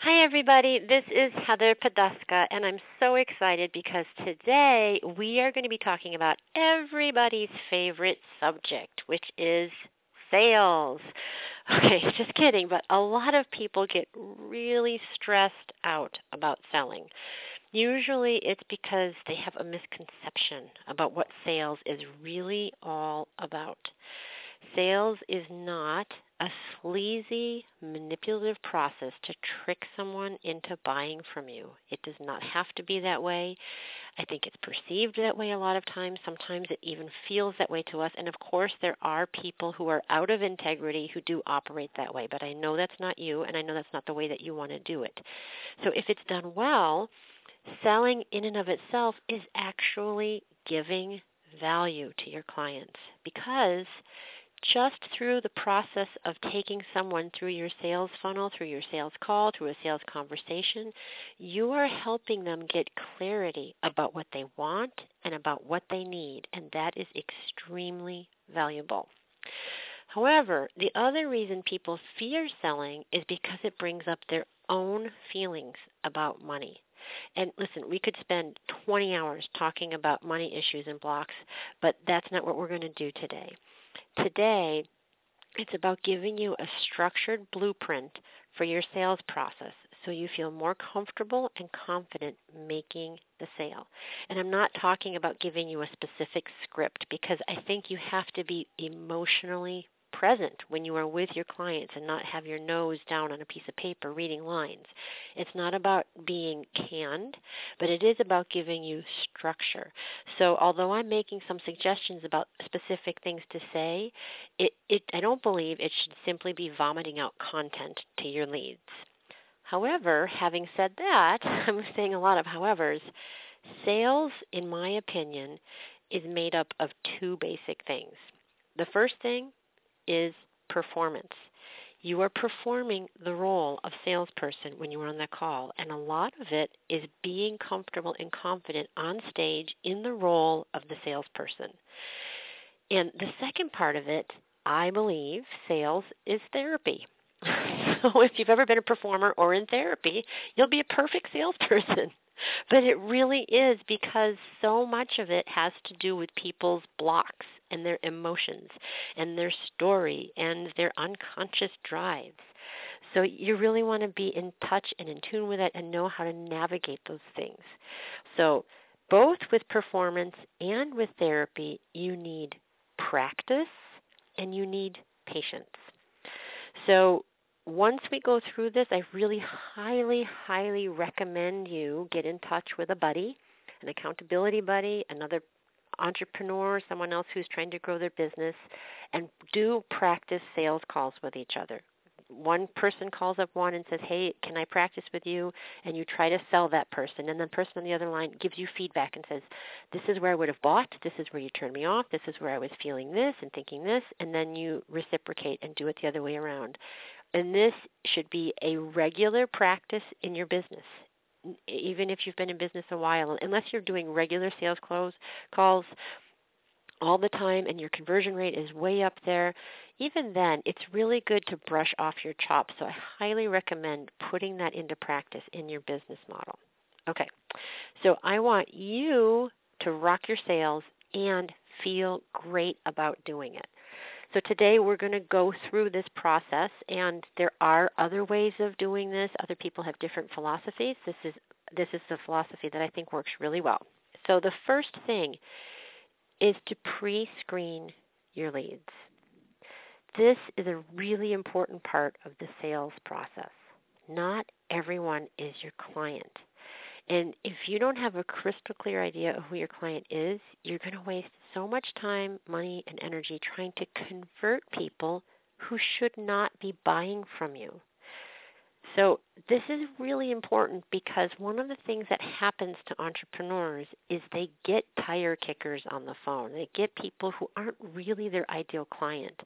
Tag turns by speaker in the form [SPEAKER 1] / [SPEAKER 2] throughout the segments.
[SPEAKER 1] Hi, everybody. This is Heather Poduska, and I'm so excited because today we are going to be talking about everybody's favorite subject, which is sales. Okay, just kidding, but a lot of people get really stressed out about selling. Usually it's because they have a misconception about what sales is really all about. Sales is not a sleazy, manipulative process to trick someone into buying from you. It does not have to be that way. I think it's perceived that way a lot of times. Sometimes it even feels that way to us. And of course, there are people who are out of integrity who do operate that way. But I know that's not you, and I know that's not the way that you want to do it. So if it's done well, selling in and of itself is actually giving value to your clients, because just through the process of taking someone through your sales funnel, through your sales call, through a sales conversation, you are helping them get clarity about what they want and about what they need, and that is extremely valuable. However, the other reason people fear selling is because it brings up their own feelings about money. And listen, we could spend 20 hours talking about money issues and blocks, but that's not what we're going to do today. Today, it's about giving you a structured blueprint for your sales process so you feel more comfortable and confident making the sale. And I'm not talking about giving you a specific script, because I think you have to be emotionally present when you are with your clients and not have your nose down on a piece of paper reading lines. It's not about being canned, but it is about giving you structure. So although I'm making some suggestions about specific things to say, I don't believe it should simply be vomiting out content to your leads. However, having said that, I'm saying a lot of howevers. Sales, in my opinion, is made up of two basic things. The first thing is performance. You are performing the role of salesperson when you are on the call, and a lot of it is being comfortable and confident on stage in the role of the salesperson. And the second part of it, I believe, sales is therapy. So if you've ever been a performer or in therapy, you'll be a perfect salesperson. But it really is, because so much of it has to do with people's blocks and their emotions and their story and their unconscious drives. So you really want to be in touch and in tune with it and know how to navigate those things. So both with performance and with therapy, you need practice and you need patience. So once we go through this, I really highly, highly recommend you get in touch with a buddy, an accountability buddy, another entrepreneur, someone else who's trying to grow their business, and do practice sales calls with each other. One person calls up one and says, hey, can I practice with you? And you try to sell that person. And the person on the other line gives you feedback and says, this is where I would have bought. This is where you turned me off. This is where I was feeling this and thinking this. And then you reciprocate and do it the other way around. And this should be a regular practice in your business, even if you've been in business a while. Unless you're doing regular sales calls all the time and your conversion rate is way up there, even then, it's really good to brush off your chops. So I highly recommend putting that into practice in your business model. Okay, so I want you to rock your sales and feel great about doing it. So today we're going to go through this process, and there are other ways of doing this. Other people have different philosophies. This is the philosophy that I think works really well. So the first thing is to pre-screen your leads. This is a really important part of the sales process. Not everyone is your client. And if you don't have a crystal clear idea of who your client is, you're going to waste so much time, money, and energy trying to convert people who should not be buying from you. So this is really important, because one of the things that happens to entrepreneurs is they get tire kickers on the phone. They get people who aren't really their ideal client,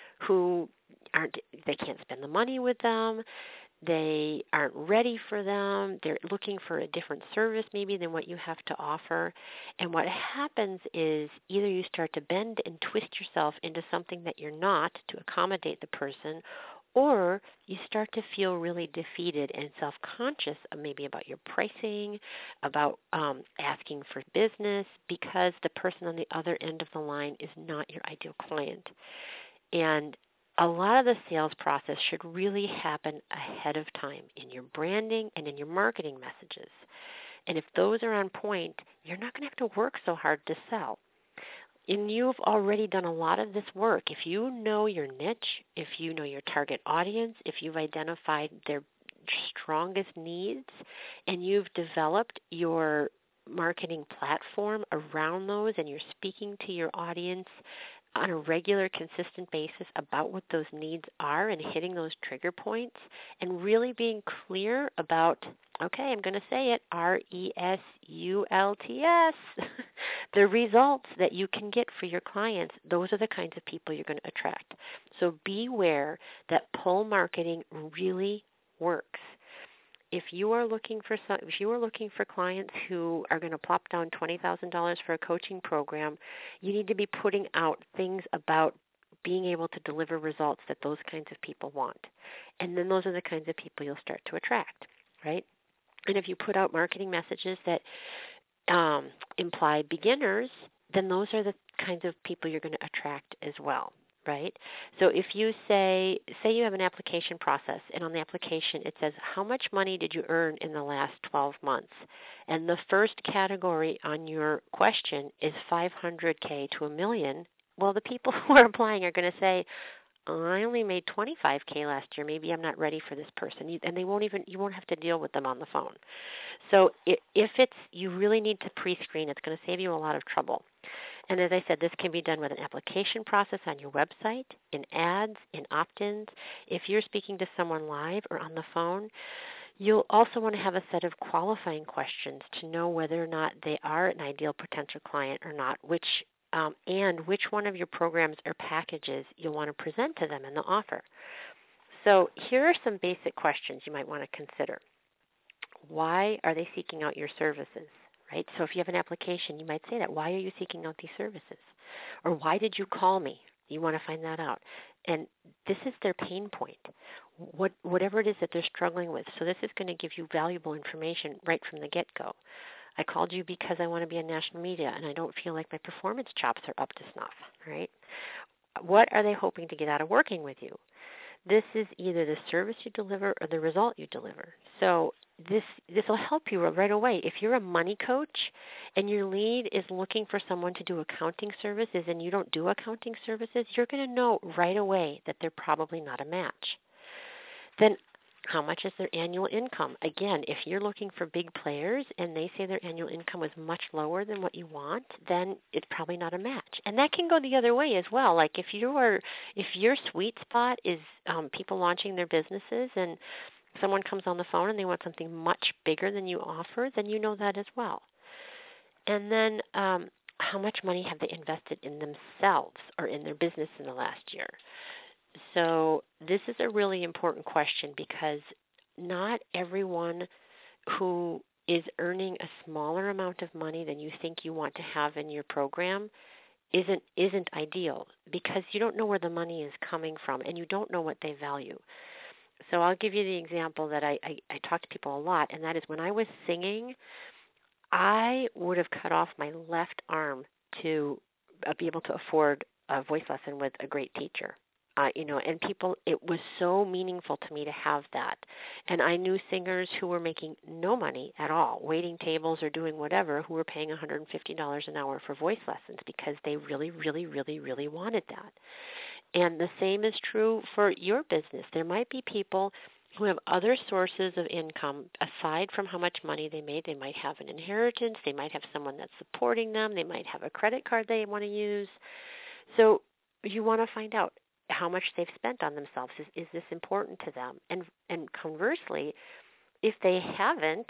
[SPEAKER 1] they can't spend the money with them. They aren't ready for them. They're looking for a different service maybe than what you have to offer. And what happens is either you start to bend and twist yourself into something that you're not to accommodate the person, Or you start to feel really defeated and self-conscious maybe about your pricing, about asking for business because the person on the other end of the line is not your ideal client. And a lot of the sales process should really happen ahead of time in your branding and in your marketing messages. And if those are on point, you're not going to have to work so hard to sell. And you've already done a lot of this work. If you know your niche, if you know your target audience, if you've identified their strongest needs, and you've developed your marketing platform around those, and you're speaking to your audience on a regular, consistent basis about what those needs are and hitting those trigger points and really being clear about, okay, I'm going to say it, RESULTS, the results that you can get for your clients, those are the kinds of people you're going to attract. So beware that pull marketing really works. If you are looking for clients who are going to plop down $20,000 for a coaching program, you need to be putting out things about being able to deliver results that those kinds of people want. And then those are the kinds of people you'll start to attract, right? And if you put out marketing messages that imply beginners, then those are the kinds of people you're going to attract as well. Right? So if you say you have an application process, and on the application it says, how much money did you earn in the last 12 months? And the first category on your question is $500K to $1 million. Well, the people who are applying are going to say, I only made $25K last year. Maybe I'm not ready for this person. And you won't have to deal with them on the phone. So if you really need to pre-screen, it's going to save you a lot of trouble. And as I said, this can be done with an application process on your website, in ads, in opt-ins. If you're speaking to someone live or on the phone, you'll also want to have a set of qualifying questions to know whether or not they are an ideal potential client or not, and which one of your programs or packages you'll want to present to them in the offer. So here are some basic questions you might want to consider. Why are they seeking out your services? Right? So if you have an application, you might say that. Why are you seeking out these services? Or why did you call me? You want to find that out. And this is their pain point, whatever it is that they're struggling with. So this is going to give you valuable information right from the get-go. I called you because I want to be in national media, and I don't feel like my performance chops are up to snuff. Right? What are they hoping to get out of working with you? This is either the service you deliver or the result you deliver. So this will help you right away. If you're a money coach and your lead is looking for someone to do accounting services and you don't do accounting services, you're going to know right away that they're probably not a match. Then how much is their annual income? Again, if you're looking for big players and they say their annual income was much lower than what you want, then it's probably not a match. And that can go the other way as well. Like if your sweet spot is people launching their businesses and someone comes on the phone and they want something much bigger than you offer, then you know that as well. And then how much money have they invested in themselves or in their business in the last year? So this is a really important question because not everyone who is earning a smaller amount of money than you think you want to have in your program isn't ideal because you don't know where the money is coming from and you don't know what they value. So I'll give you the example that I talk to people a lot, and that is when I was singing, I would have cut off my left arm to be able to afford a voice lesson with a great teacher. And people, it was so meaningful to me to have that. And I knew singers who were making no money at all, waiting tables or doing whatever, who were paying $150 an hour for voice lessons because they really, really, really, really wanted that. And the same is true for your business. There might be people who have other sources of income aside from how much money they made. They might have an inheritance. They might have someone that's supporting them. They might have a credit card they want to use. So you want to find out how much they've spent on themselves. Is this important to them? And conversely, if they haven't,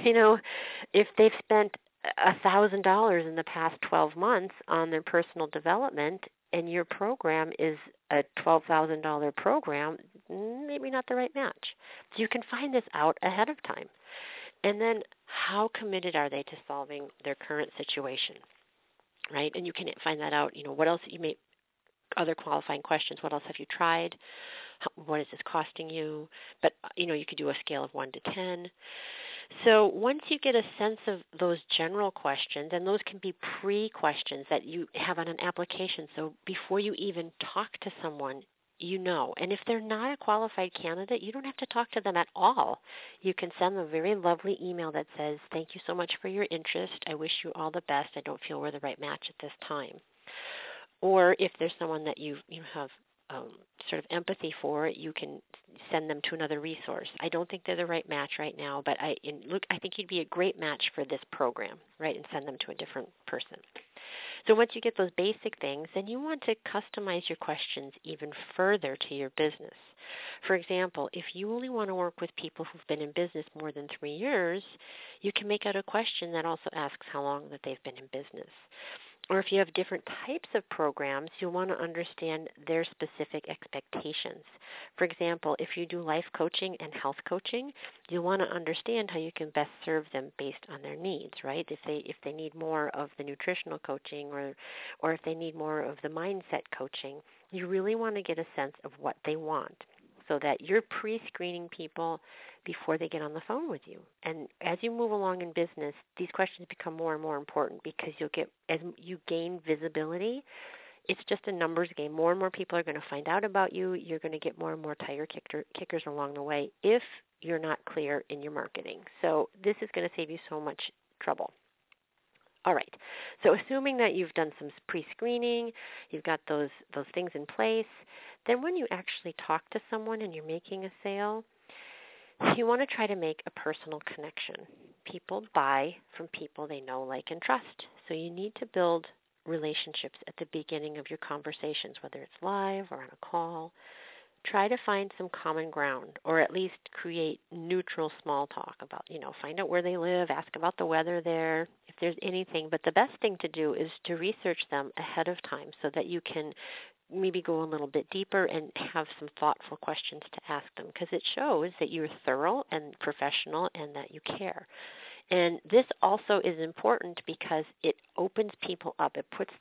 [SPEAKER 1] if they've spent $1,000 in the past 12 months on their personal development and your program is a $12,000 program, maybe not the right match. So you can find this out ahead of time. And then how committed are they to solving their current situation, right? And you can find that out, what else you may, other qualifying questions. What else have you tried? What is this costing you? But, you could do a scale of 1 to 10. So once you get a sense of those general questions, and those can be pre-questions that you have on an application, so before you even talk to someone, and if they're not a qualified candidate, you don't have to talk to them at all. You can send them a very lovely email that says, thank you so much for your interest. I wish you all the best. I don't feel we're the right match at this time. Or if there's someone that you have sort of empathy for, you can send them to another resource. I don't think they're the right match right now, but I think you'd be a great match for this program, right, and send them to a different person. So once you get those basic things, then you want to customize your questions even further to your business. For example, if you only want to work with people who've been in business more than 3 years, you can make out a question that also asks how long that they've been in business. Or if you have different types of programs, you'll want to understand their specific expectations. For example, if you do life coaching and health coaching, you'll want to understand how you can best serve them based on their needs, right? If they need more of the nutritional coaching or if they need more of the mindset coaching, you really want to get a sense of what they want so that you're pre-screening people before they get on the phone with you. And as you move along in business, these questions become more and more important because as you gain visibility, it's just a numbers game. More and more people are going to find out about you. You're going to get more and more tire kickers along the way if you're not clear in your marketing. So this is going to save you so much trouble. All right. So assuming that you've done some pre-screening, you've got those things in place, then when you actually talk to someone and you're making a sale, you want to try to make a personal connection. People buy from people they know, like, and trust. So you need to build relationships at the beginning of your conversations, whether it's live or on a call. Try to find some common ground, or at least create neutral small talk about, find out where they live, ask about the weather there, if there's anything. But the best thing to do is to research them ahead of time so that you can maybe go a little bit deeper and have some thoughtful questions to ask them, because it shows that you're thorough and professional and that you care. And this also is important because it opens people up.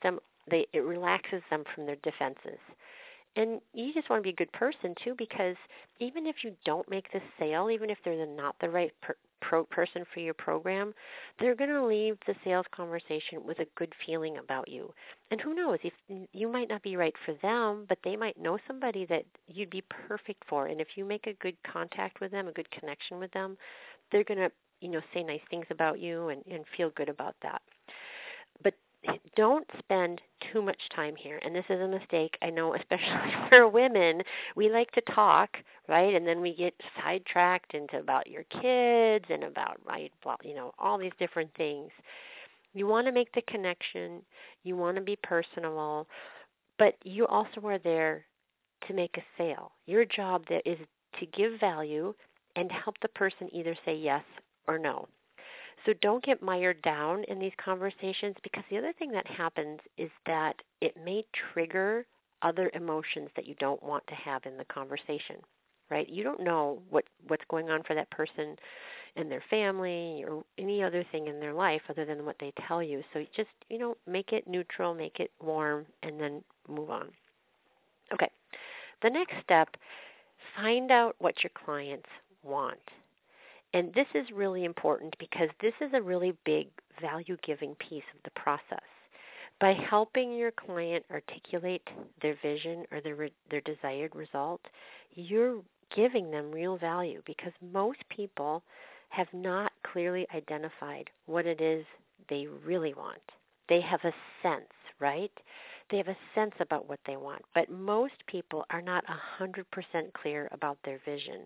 [SPEAKER 1] It relaxes them from their defenses. And you just want to be a good person, too, because even if you don't make this sale, even if they're not the right person for your program, they're going to leave the sales conversation with a good feeling about you. And who knows, if you might not be right for them, but they might know somebody that you'd be perfect for. And if you make a good contact with them, a good connection with them, they're going to, say nice things about you and feel good about that. But don't spend too much time here. And this is a mistake, I know, especially for women. We like to talk, right? And then we get sidetracked into about your kids and about, right, all these different things. You want to make the connection. You want to be personable. But you also are there to make a sale. Your job there is to give value and help the person either say yes or no. So don't get mired down in these conversations, because the other thing that happens is that it may trigger other emotions that you don't want to have in the conversation, right? You don't know what's going on for that person and their family or any other thing in their life other than what they tell you. So just, make it neutral, make it warm, and then move on. Okay. The next step, find out what your clients want. And this is really important because this is a really big value-giving piece of the process. By helping your client articulate their vision or their desired result, you're giving them real value, because most people have not clearly identified what it is they really want. They have a sense, right? They have a sense about what they want, but most people are not 100% clear about their vision.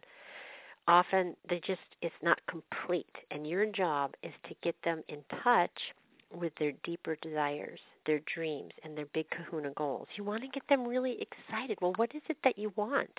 [SPEAKER 1] Often it's not complete, and your job is to get them in touch with their deeper desires, their dreams, and their big kahuna goals. You want to get them really excited. Well, what is it that you want?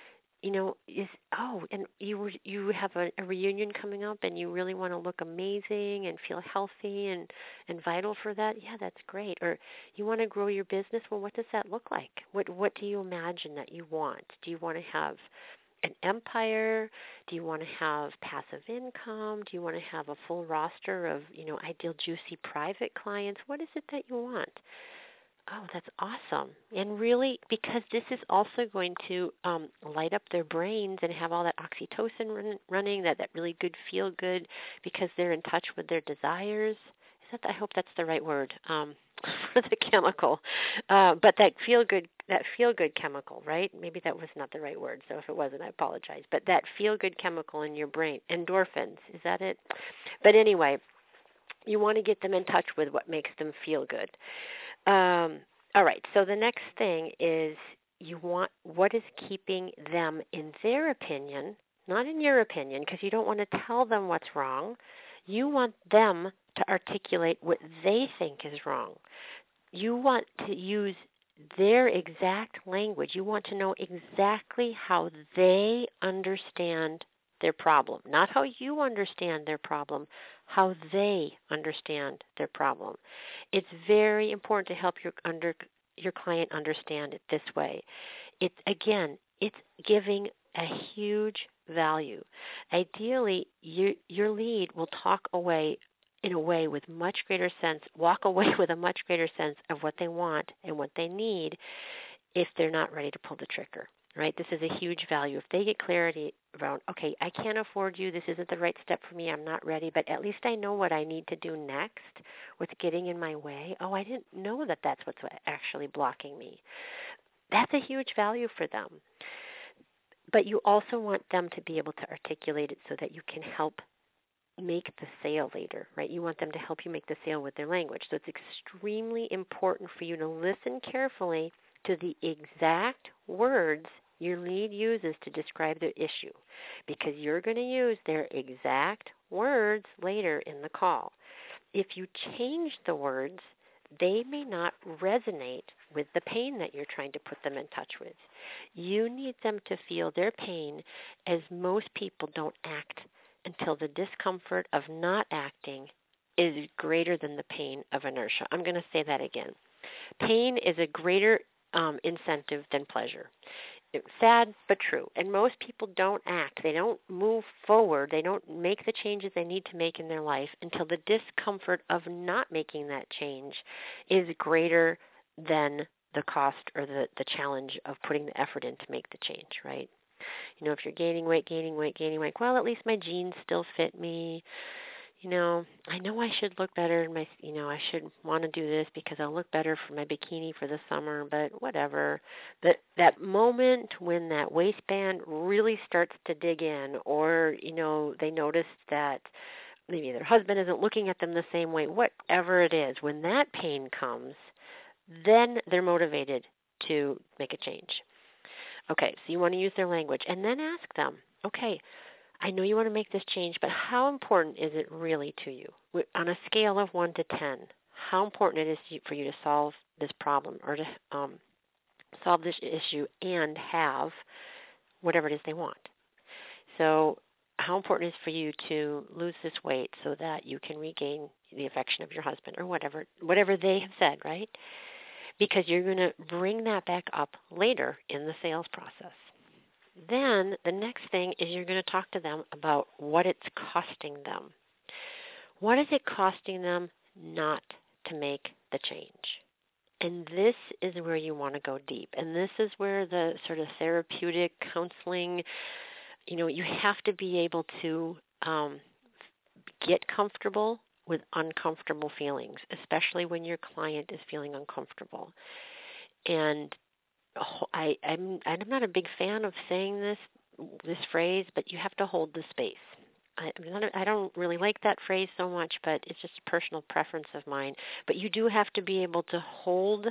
[SPEAKER 1] And you have a reunion coming up, and you really want to look amazing and feel healthy and vital for that. Yeah, that's great. Or you want to grow your business. Well, what does that look like? What do you imagine that you want? Do you want to have an empire? Do you want to have passive income? Do you want to have a full roster of, ideal juicy private clients? What is it that you want? Oh, that's awesome. And really, because this is also going to light up their brains and have all that oxytocin running, that really good feel good, because they're in touch with their desires. I hope that's the right word for the chemical. But that feel good chemical, right? Maybe that was not the right word. So if it wasn't, I apologize. But that feel good chemical in your brain, endorphins, is that it? But anyway, you want to get them in touch with what makes them feel good. All right, so the next thing is you want what is keeping them, in their opinion, not in your opinion, because you don't want to tell them what's wrong. You want them to articulate what they think is wrong. You want to use their exact language. You want to know exactly how they understand their problem, not how you understand their problem, how they understand their problem. It's very important to help your client understand it this way. It's giving a huge value. Ideally, your lead will talk away in a way with much greater sense, walk away with a much greater sense of what they want and what they need if they're not ready to pull the trigger, right? This is a huge value. If they get clarity around, okay, I can't afford you, this isn't the right step for me, I'm not ready, but at least I know what I need to do next what's getting in my way. Oh, I didn't know that that's what's actually blocking me. That's a huge value for them. But you also want them to be able to articulate it so that you can help make the sale later, right? You want them to help you make the sale with their language. So it's extremely important for you to listen carefully to the exact words your lead uses to describe their issue, because you're going to use their exact words later in the call. If you change the words, they may not resonate with the pain that you're trying to put them in touch with. You need them to feel their pain, as most people don't act until the discomfort of not acting is greater than the pain of inertia. I'm going to say that again. Pain is a greater incentive than pleasure. It's sad but true. And most people don't act. They don't move forward. They don't make the changes they need to make in their life until the discomfort of not making that change is greater than the cost or the challenge of putting the effort in to make the change, right? You know, if you're gaining weight, well, at least my jeans still fit me. I know I should look better in I should want to do this because I'll look better for my bikini for the summer, but whatever. But that moment when that waistband really starts to dig in, or, they notice that maybe their husband isn't looking at them the same way, whatever it is, when that pain comes, then they're motivated to make a change. Okay, so you want to use their language, and then ask them, okay, I know you want to make this change, but how important is it really to you? On a scale of 1 to 10, how important it is for you to solve this problem, or to solve this issue and have whatever it is they want? So how important is it for you to lose this weight so that you can regain the affection of your husband, or whatever they have said, right? Because you're going to bring that back up later in the sales process. Then the next thing is you're going to talk to them about what it's costing them. What is it costing them not to make the change? And this is where you want to go deep. And this is where the sort of therapeutic counseling, you have to be able to get comfortable with uncomfortable feelings, especially when your client is feeling uncomfortable. And I'm not a big fan of saying this phrase, but you have to hold the space. I don't really like that phrase so much, but it's just a personal preference of mine. But you do have to be able to hold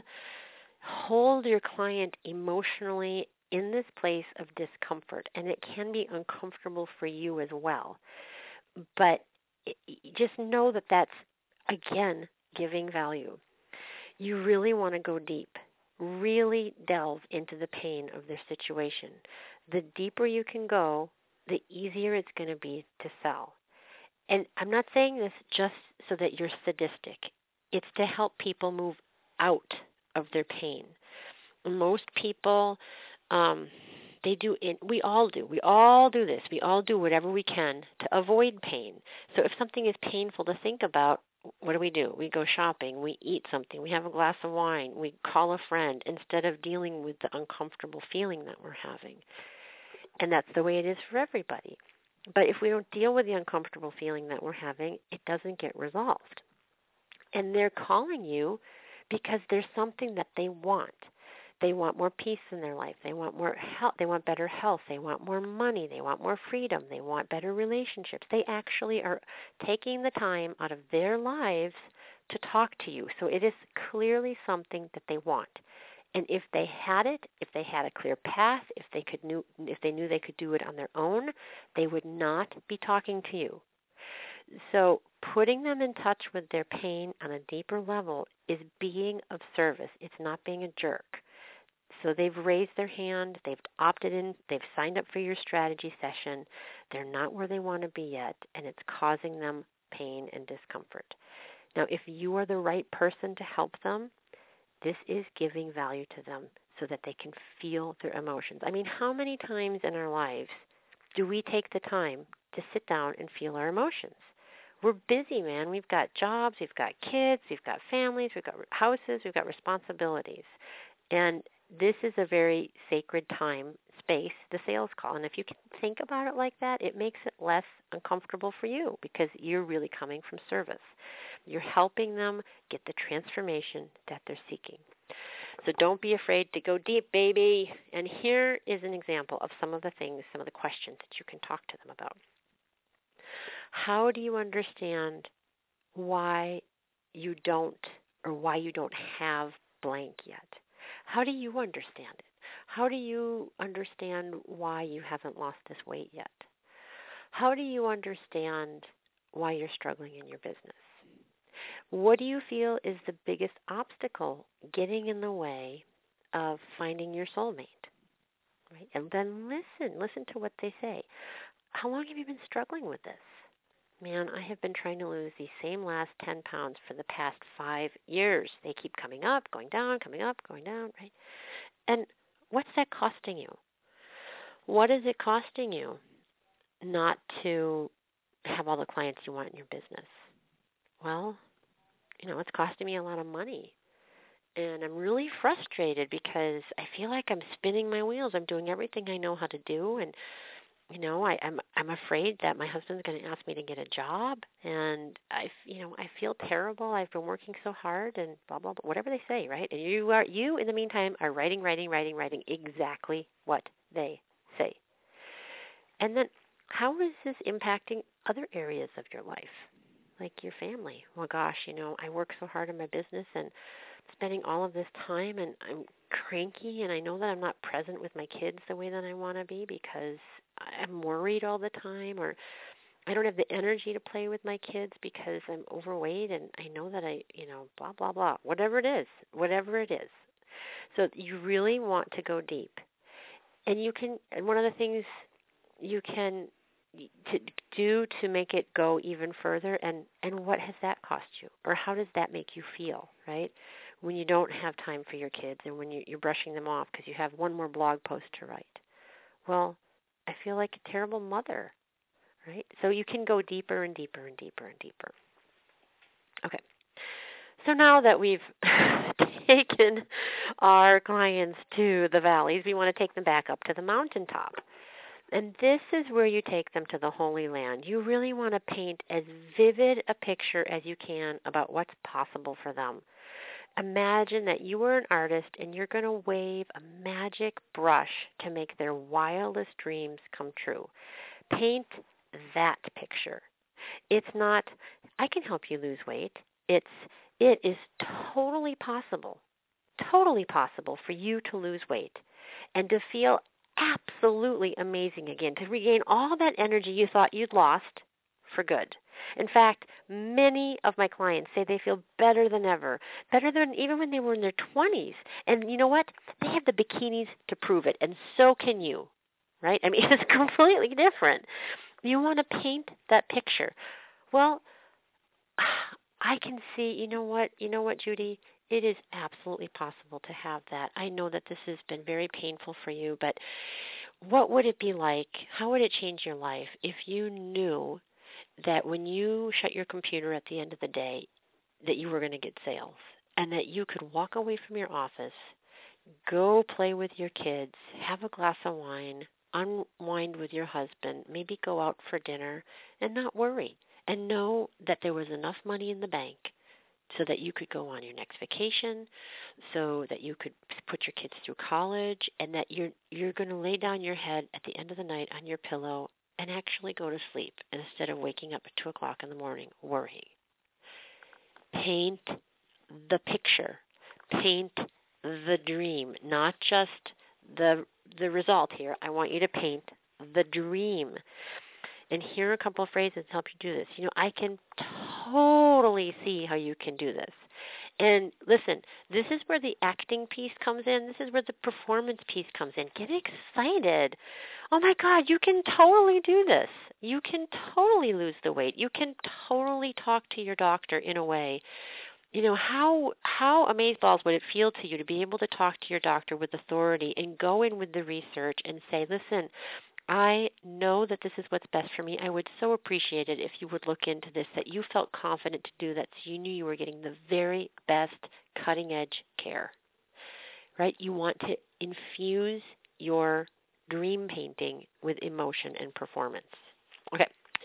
[SPEAKER 1] your client emotionally in this place of discomfort, and it can be uncomfortable for you as well. But just know that that's, again, giving value. You really want to go deep. Really delve into the pain of their situation. The deeper you can go, the easier it's going to be to sell. And I'm not saying this just so that you're sadistic. It's to help people move out of their pain. Most people, we all do this. We all do whatever we can to avoid pain. So if something is painful to think about, what do? We go shopping, we eat something, we have a glass of wine, we call a friend instead of dealing with the uncomfortable feeling that we're having. And that's the way it is for everybody. But if we don't deal with the uncomfortable feeling that we're having, it doesn't get resolved. And they're calling you because there's something that they want. They want more peace in their life. They want more health. They want better health. They want more money. They want more freedom. They want better relationships. They actually are taking the time out of their lives to talk to you. So it is clearly something that they want. And if they had it, if they had a clear path, if they knew they could do it on their own, they would not be talking to you. So putting them in touch with their pain on a deeper level is being of service. It's not being a jerk. So they've raised their hand, they've opted in, they've signed up for your strategy session. They're not where they want to be yet, and it's causing them pain and discomfort. Now, if you are the right person to help them, this is giving value to them so that they can feel their emotions. I mean, how many times in our lives do we take the time to sit down and feel our emotions? We're busy, man. We've got jobs, we've got kids, we've got families, we've got houses, we've got responsibilities. And this is a very sacred time, space, the sales call. And if you can think about it like that, it makes it less uncomfortable for you because you're really coming from service. You're helping them get the transformation that they're seeking. So don't be afraid to go deep, baby. And here is an example of some of the things, some of the questions that you can talk to them about. How do you understand why you don't have blank yet? How do you understand it? How do you understand why you haven't lost this weight yet? How do you understand why you're struggling in your business? What do you feel is the biggest obstacle getting in the way of finding your soulmate? Right? And then listen to what they say. How long have you been struggling with this? Man, I have been trying to lose these same last 10 pounds for the past 5 years. They keep coming up, going down, coming up, going down, right? And what's that costing you? What is it costing you not to have all the clients you want in your business? Well, it's costing me a lot of money. And I'm really frustrated because I feel like I'm spinning my wheels. I'm doing everything I know how to do, and I'm afraid that my husband's going to ask me to get a job, and I feel terrible. I've been working so hard, and blah blah blah, whatever they say, right? And you in the meantime are writing exactly what they say. And then, how is this impacting other areas of your life, like your family? Well, gosh, I work so hard in my business and spending all of this time, and I'm cranky, and I know that I'm not present with my kids the way that I want to be because I'm worried all the time, or I don't have the energy to play with my kids because I'm overweight, and I know that blah, blah, blah, whatever it is. So you really want to go deep. And one of the things you can to do to make it go even further, and what has that cost you? Or how does that make you feel, right? When you don't have time for your kids and when you're brushing them off because you have one more blog post to write. Well, I feel like a terrible mother, right? So you can go deeper and deeper and deeper and deeper. Okay. So now that we've taken our clients to the valleys, we want to take them back up to the mountaintop. And this is where you take them to the Holy Land. You really want to paint as vivid a picture as you can about what's possible for them. Imagine that you are an artist and you're going to wave a magic brush to make their wildest dreams come true. Paint that picture. It's not, I can help you lose weight. It is totally possible for you to lose weight and to feel absolutely amazing again, to regain all that energy you thought you'd lost for good. In fact, many of my clients say they feel better than ever, better than even when they were in their 20s. And you know what? They have the bikinis to prove it, and so can you, right? I mean, it's completely different. You want to paint that picture. Well, I can see, you know what, Judy? It is absolutely possible to have that. I know that this has been very painful for you, but what would it be like? How would it change your life if you knew that when you shut your computer at the end of the day, that you were going to get sales, and that you could walk away from your office, go play with your kids, have a glass of wine, unwind with your husband, maybe go out for dinner, and not worry, and know that there was enough money in the bank so that you could go on your next vacation, so that you could put your kids through college, and that you're going to lay down your head at the end of the night on your pillow and actually go to sleep instead of waking up at 2 o'clock in the morning worrying. Paint the picture. Paint the dream, not just the result here. I want you to paint the dream. And here are a couple of phrases to help you do this. I can totally see how you can do this. And listen, this is where the acting piece comes in. This is where the performance piece comes in. Get excited. Oh my God, you can totally do this. You can totally lose the weight. You can totally talk to your doctor in a way. How amazeballs would it feel to you to be able to talk to your doctor with authority and go in with the research and say, listen, I know that this is what's best for me. I would so appreciate it if you would look into this, that you felt confident to do that, so you knew you were getting the very best cutting-edge care, right? You want to infuse your dream painting with emotion and performance. Okay.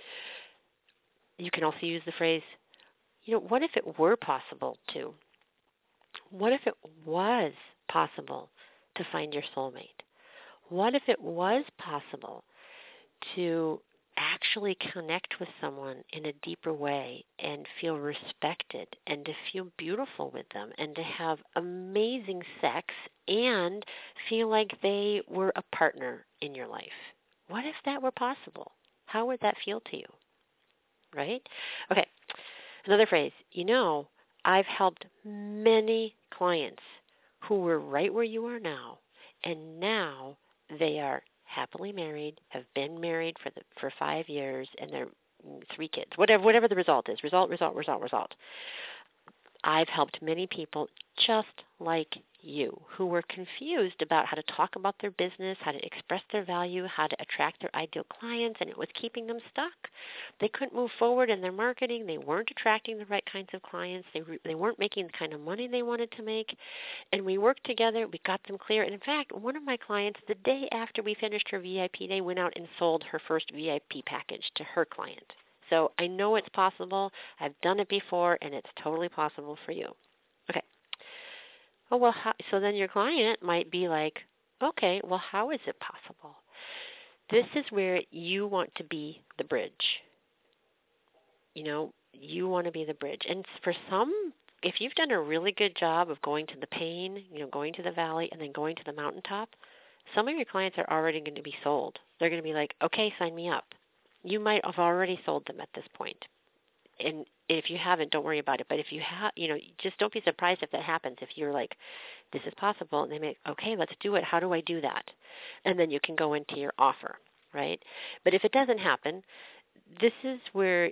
[SPEAKER 1] You can also use the phrase, what if it were possible to? What if it was possible to find your soulmate? What if it was possible to actually connect with someone in a deeper way and feel respected and to feel beautiful with them and to have amazing sex and feel like they were a partner in your life? What if that were possible? How would that feel to you? Right? Okay. Another phrase. I've helped many clients who were right where you are now, and now they are happily married, have been married for 5 years, and they're 3 kids. Whatever the result is. Result. I've helped many people just like you who were confused about how to talk about their business, how to express their value, how to attract their ideal clients, and it was keeping them stuck. They couldn't move forward in their marketing. They weren't attracting the right kinds of clients. They weren't making the kind of money they wanted to make. And we worked together. We got them clear. And in fact, one of my clients, the day after we finished her VIP day, went out and sold her first VIP package to her client. So I know it's possible. I've done it before, and it's totally possible for you. Okay. Oh, well, so then your client might be like, okay, well, how is it possible? This is where you want to be the bridge. You want to be the bridge. And for some, if you've done a really good job of going to the pain, going to the valley, and then going to the mountaintop, some of your clients are already going to be sold. They're going to be like, okay, sign me up. You might have already sold them at this point. And if you haven't, don't worry about it. But if you have, just don't be surprised if that happens. If you're like, this is possible, and they make, okay, let's do it. How do I do that? And then you can go into your offer, right? But if it doesn't happen, this is where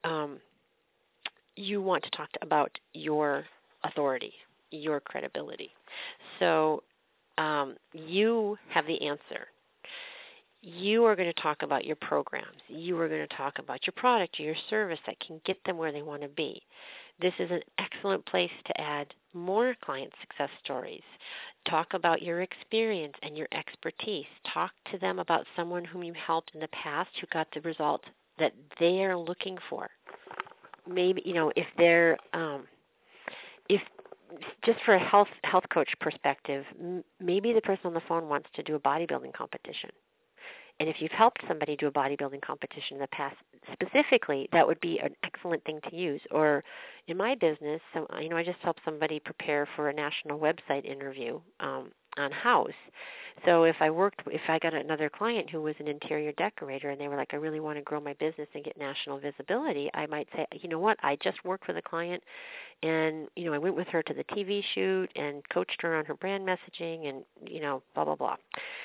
[SPEAKER 1] you want to talk about your authority, your credibility. So you have the answer. You are going to talk about your programs. You are going to talk about your product or your service that can get them where they want to be. This is an excellent place to add more client success stories. Talk about your experience and your expertise. Talk to them about someone whom you helped in the past who got the result that they are looking for. Maybe, if they're, if just for a health coach perspective, maybe the person on the phone wants to do a bodybuilding competition. And if you've helped somebody do a bodybuilding competition in the past, specifically, that would be an excellent thing to use. Or in my business, I just helped somebody prepare for a national website interview on House. So if I got another client who was an interior decorator and they were like, I really want to grow my business and get national visibility, I might say, you know what, I just worked with a client and, I went with her to the TV shoot and coached her on her brand messaging and, blah, blah, blah.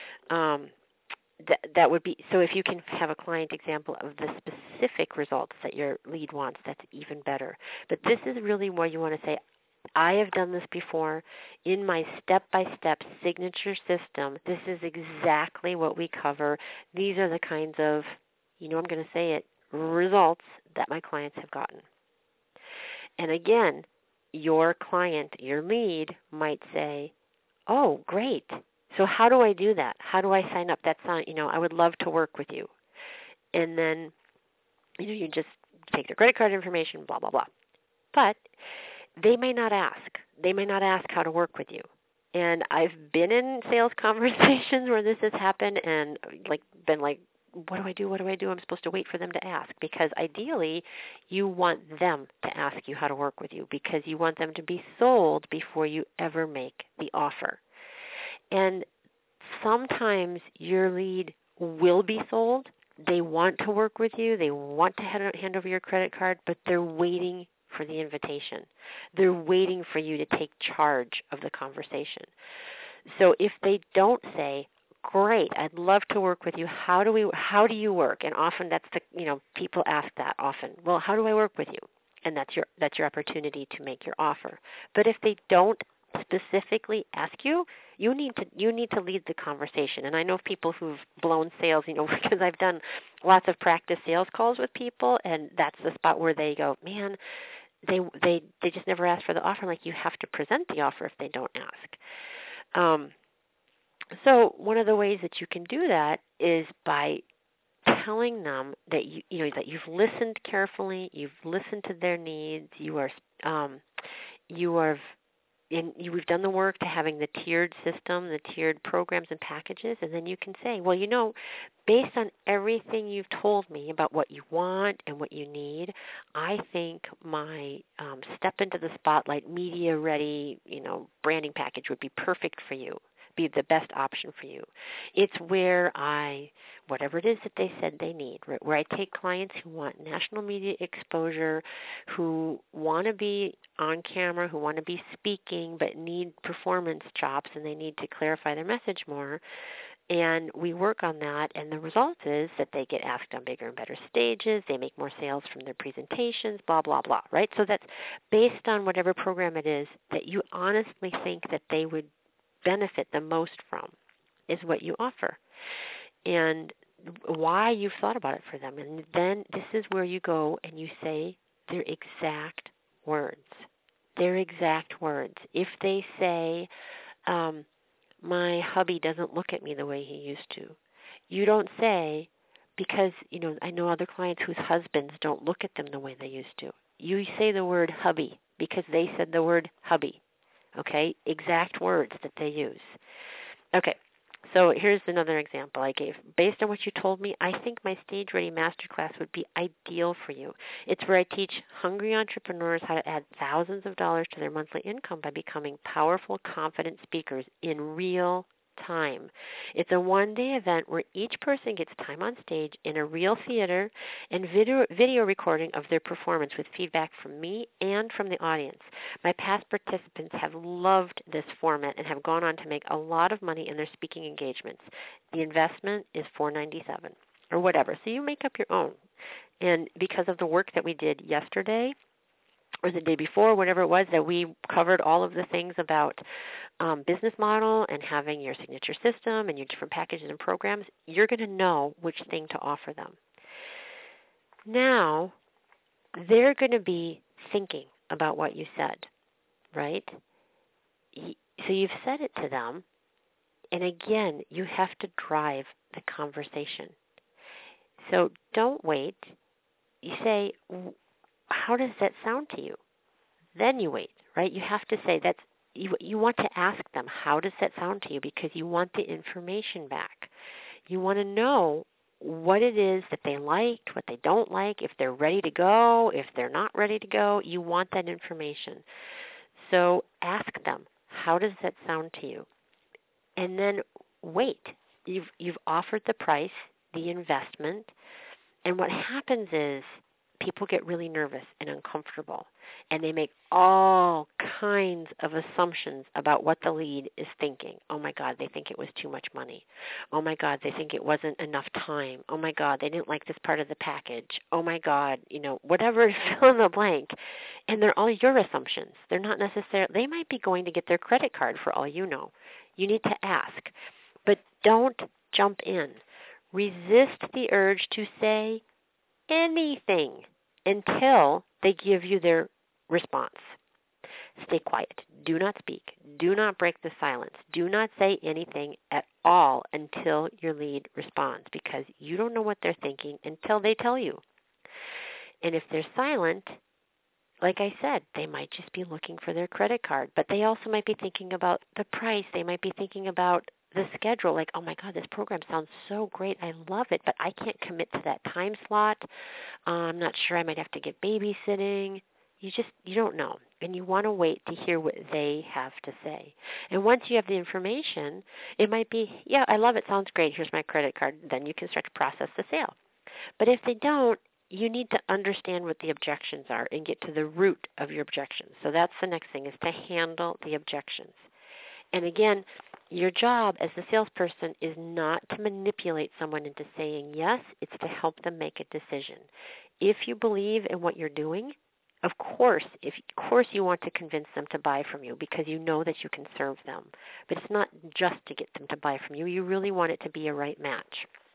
[SPEAKER 1] That would be, so if you can have a client example of the specific results that your lead wants, that's even better. But this is really where you want to say, I have done this before in my step-by-step signature system. This is exactly what we cover. These are the kinds of, I'm going to say it, results that my clients have gotten. And again, your client, your lead might say, oh, great. So how do I do that? How do I sign up? That's not, I would love to work with you. And then, you just take their credit card information, blah, blah, blah. But they may not ask. They may not ask how to work with you. And I've been in sales conversations where this has happened and been like, what do I do? What do I do? I'm supposed to wait for them to ask, because ideally you want them to ask you how to work with you, because you want them to be sold before you ever make the offer. And sometimes your lead will be sold. They want to work with you. They want to hand over your credit card, but they're waiting for the invitation. They're waiting for you to take charge of the conversation. So if they don't say, great, I'd love to work with you, how do you work? And often that's people ask that often. Well, how do I work with you? And that's your opportunity to make your offer. But if they don't specifically ask you, you need to lead the conversation. And I know people who've blown sales, because I've done lots of practice sales calls with people, and that's the spot where they go, man, they just never ask for the offer. I'm like, you have to present the offer if they don't ask. So one of the ways that you can do that is by telling them that that you've listened carefully, you've listened to their needs, we've done the work to having the tiered system, the tiered programs and packages, and then you can say, well, based on everything you've told me about what you want and what you need, I think my Step into the Spotlight media ready, branding package would be perfect for you, be the best option for you. It's where whatever it is that they said they need, where I take clients who want national media exposure, who want to be on camera, who want to be speaking, but need performance chops and they need to clarify their message more. And we work on that, and the result is that they get asked on bigger and better stages, they make more sales from their presentations, blah, blah, blah, right? So that's based on whatever program it is that you honestly think that they would benefit the most from is what you offer and why you've thought about it for them. And then this is where you go and you say their exact words. Their exact words. If they say, my hubby doesn't look at me the way he used to, you don't say, because, I know other clients whose husbands don't look at them the way they used to. You say the word hubby because they said the word hubby. Okay, exact words that they use. Okay, so here's another example I gave. Based on what you told me, I think my Stage Ready Masterclass would be ideal for you. It's where I teach hungry entrepreneurs how to add thousands of dollars to their monthly income by becoming powerful, confident speakers in real time. It's a one-day event where each person gets time on stage in a real theater and video recording of their performance with feedback from me and from the audience. My past participants have loved this format and have gone on to make a lot of money in their speaking engagements. The investment is $497 or whatever. So you make up your own. And because of the work that we did yesterday, or the day before, whatever it was, that we covered all of the things about business model and having your signature system and your different packages and programs, you're going to know which thing to offer them. Now, they're going to be thinking about what you said, right? So you've said it to them, and again, you have to drive the conversation. So don't wait. You say, how does that sound to you? Then you wait, right? You have to say you want to ask them, how does that sound to you? Because you want the information back. You want to know what it is that they liked, what they don't like, if they're ready to go, if they're not ready to go. You want that information. So ask them, how does that sound to you? And then wait. You've offered the price, the investment, and what happens is people get really nervous and uncomfortable, and they make all kinds of assumptions about what the lead is thinking. Oh, my God, they think it was too much money. Oh, my God, they think it wasn't enough time. Oh, my God, they didn't like this part of the package. Oh, my God, whatever, fill in the blank. And they're all your assumptions. They're not necessarily, they might be going to get their credit card for all you know. You need to ask. But don't jump in. Resist the urge to say, anything until they give you their response. Stay quiet. Do not speak. Do not break the silence. Do not say anything at all until your lead responds, because you don't know what they're thinking until they tell you. And if they're silent, like I said, they might just be looking for their credit card, but they also might be thinking about the price. They might be thinking about the schedule, like, oh my God, this program sounds so great. I love it, but I can't commit to that time slot. I'm not sure. I might have to get babysitting. You don't know. And you want to wait to hear what they have to say. And once you have the information, it might be, yeah, I love it. Sounds great. Here's my credit card. Then you can start to process the sale. But if they don't, you need to understand what the objections are and get to the root of your objections. So that's the next thing, is to handle the objections. And again, your job as the salesperson is not to manipulate someone into saying yes. It's to help them make a decision. If you believe in what you're doing, of course you want to convince them to buy from you because you know that you can serve them. But it's not just to get them to buy from you. You really want it to be a right match.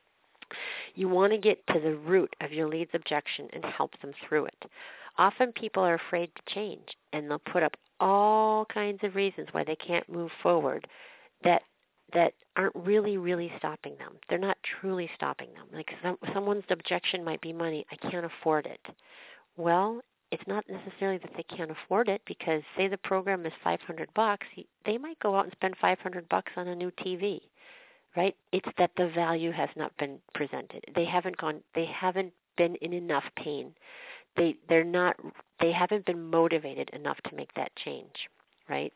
[SPEAKER 1] You want to get to the root of your lead's objection and help them through it. Often people are afraid to change, and they'll put up all kinds of reasons why they can't move forward that aren't really stopping them. They're not truly stopping them. Like someone's objection might be money. I can't afford it. Well, it's not necessarily that they can't afford it, because say the program is $500, they might go out and spend $500 on a new TV, right? It's that the value has not been presented. They haven't been in enough pain. They haven't been motivated enough to make that change, right?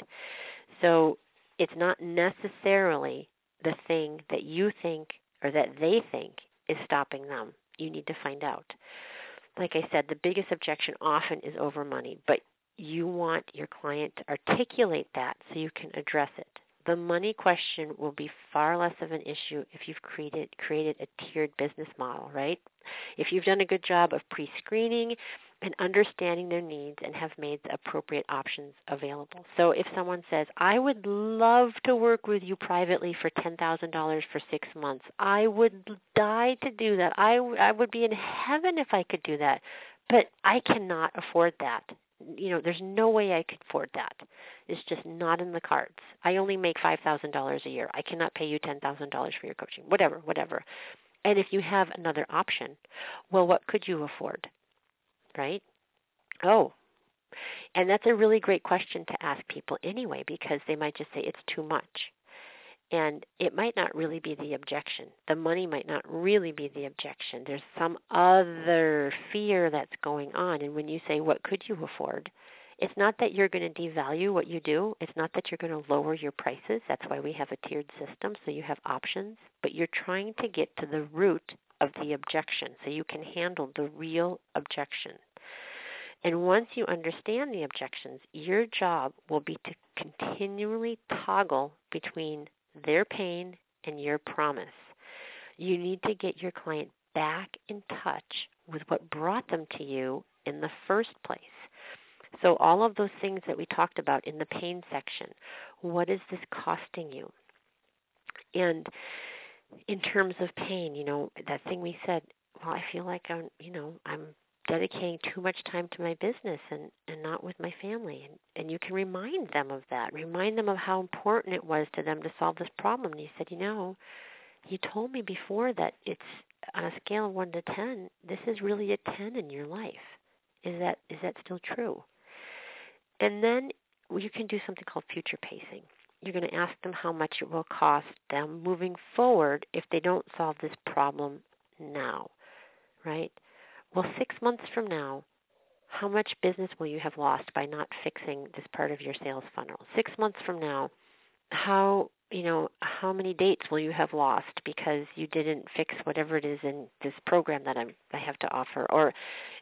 [SPEAKER 1] So it's not necessarily the thing that you think or that they think is stopping them. You need to find out. Like I said, the biggest objection often is over money, but you want your client to articulate that so you can address it. The money question will be far less of an issue if you've created a tiered business model, right? If you've done a good job of pre-screening and understanding their needs and have made the appropriate options available. So if someone says, I would love to work with you privately for $10,000 for 6 months, I would die to do that. I would be in heaven if I could do that, but I cannot afford that. There's no way I could afford that. It's just not in the cards. I only make $5,000 a year. I cannot pay you $10,000 for your coaching, whatever. And if you have another option, well, what could you afford, right? Oh, and that's a really great question to ask people anyway, because they might just say it's too much. And it might not really be the objection. The money might not really be the objection. There's some other fear that's going on. And when you say, what could you afford? It's not that you're going to devalue what you do. It's not that you're going to lower your prices. That's why we have a tiered system, so you have options. But you're trying to get to the root of the objection so you can handle the real objection. And once you understand the objections, your job will be to continually toggle between their pain and your promise. You need to get your client back in touch with what brought them to you in the first place. So all of those things that we talked about in the pain section, what is this costing you? And in terms of pain, that thing we said, well, I feel like I'm dedicating too much time to my business and not with my family. And you can remind them of that. Remind them of how important it was to them to solve this problem. And you said, you told me before that it's on a scale of 1 to 10, this is really a 10 in your life. Is that still true? And then you can do something called future pacing. You're going to ask them how much it will cost them moving forward if they don't solve this problem now, right? Well, 6 months from now, how much business will you have lost by not fixing this part of your sales funnel? 6 months from now, how many dates will you have lost because you didn't fix whatever it is in this program that I have to offer? Or,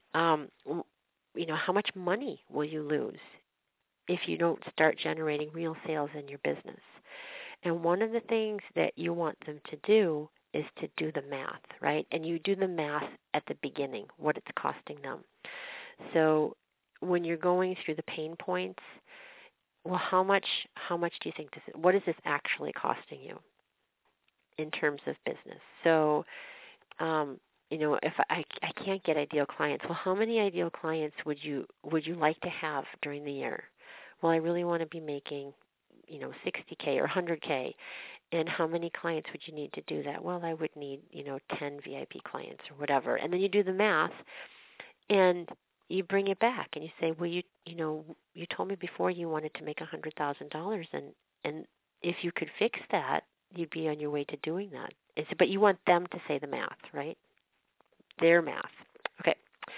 [SPEAKER 1] how much money will you lose if you don't start generating real sales in your business? And one of the things that you want them to do is to do the math, right? And you do the math at the beginning, what it's costing them. So when you're going through the pain points, well, how much do you think this is? What is this actually costing you in terms of business? So if I can't get ideal clients, well, how many ideal clients would you like to have during the year? Well, I really want to be making, 60K or 100K. And how many clients would you need to do that? Well, I would need, 10 VIP clients or whatever. And then you do the math and you bring it back and you say, well, you told me before you wanted to make $100,000, and if you could fix that, you'd be on your way to doing that. But you want them to say the math, right? Their math. Okay.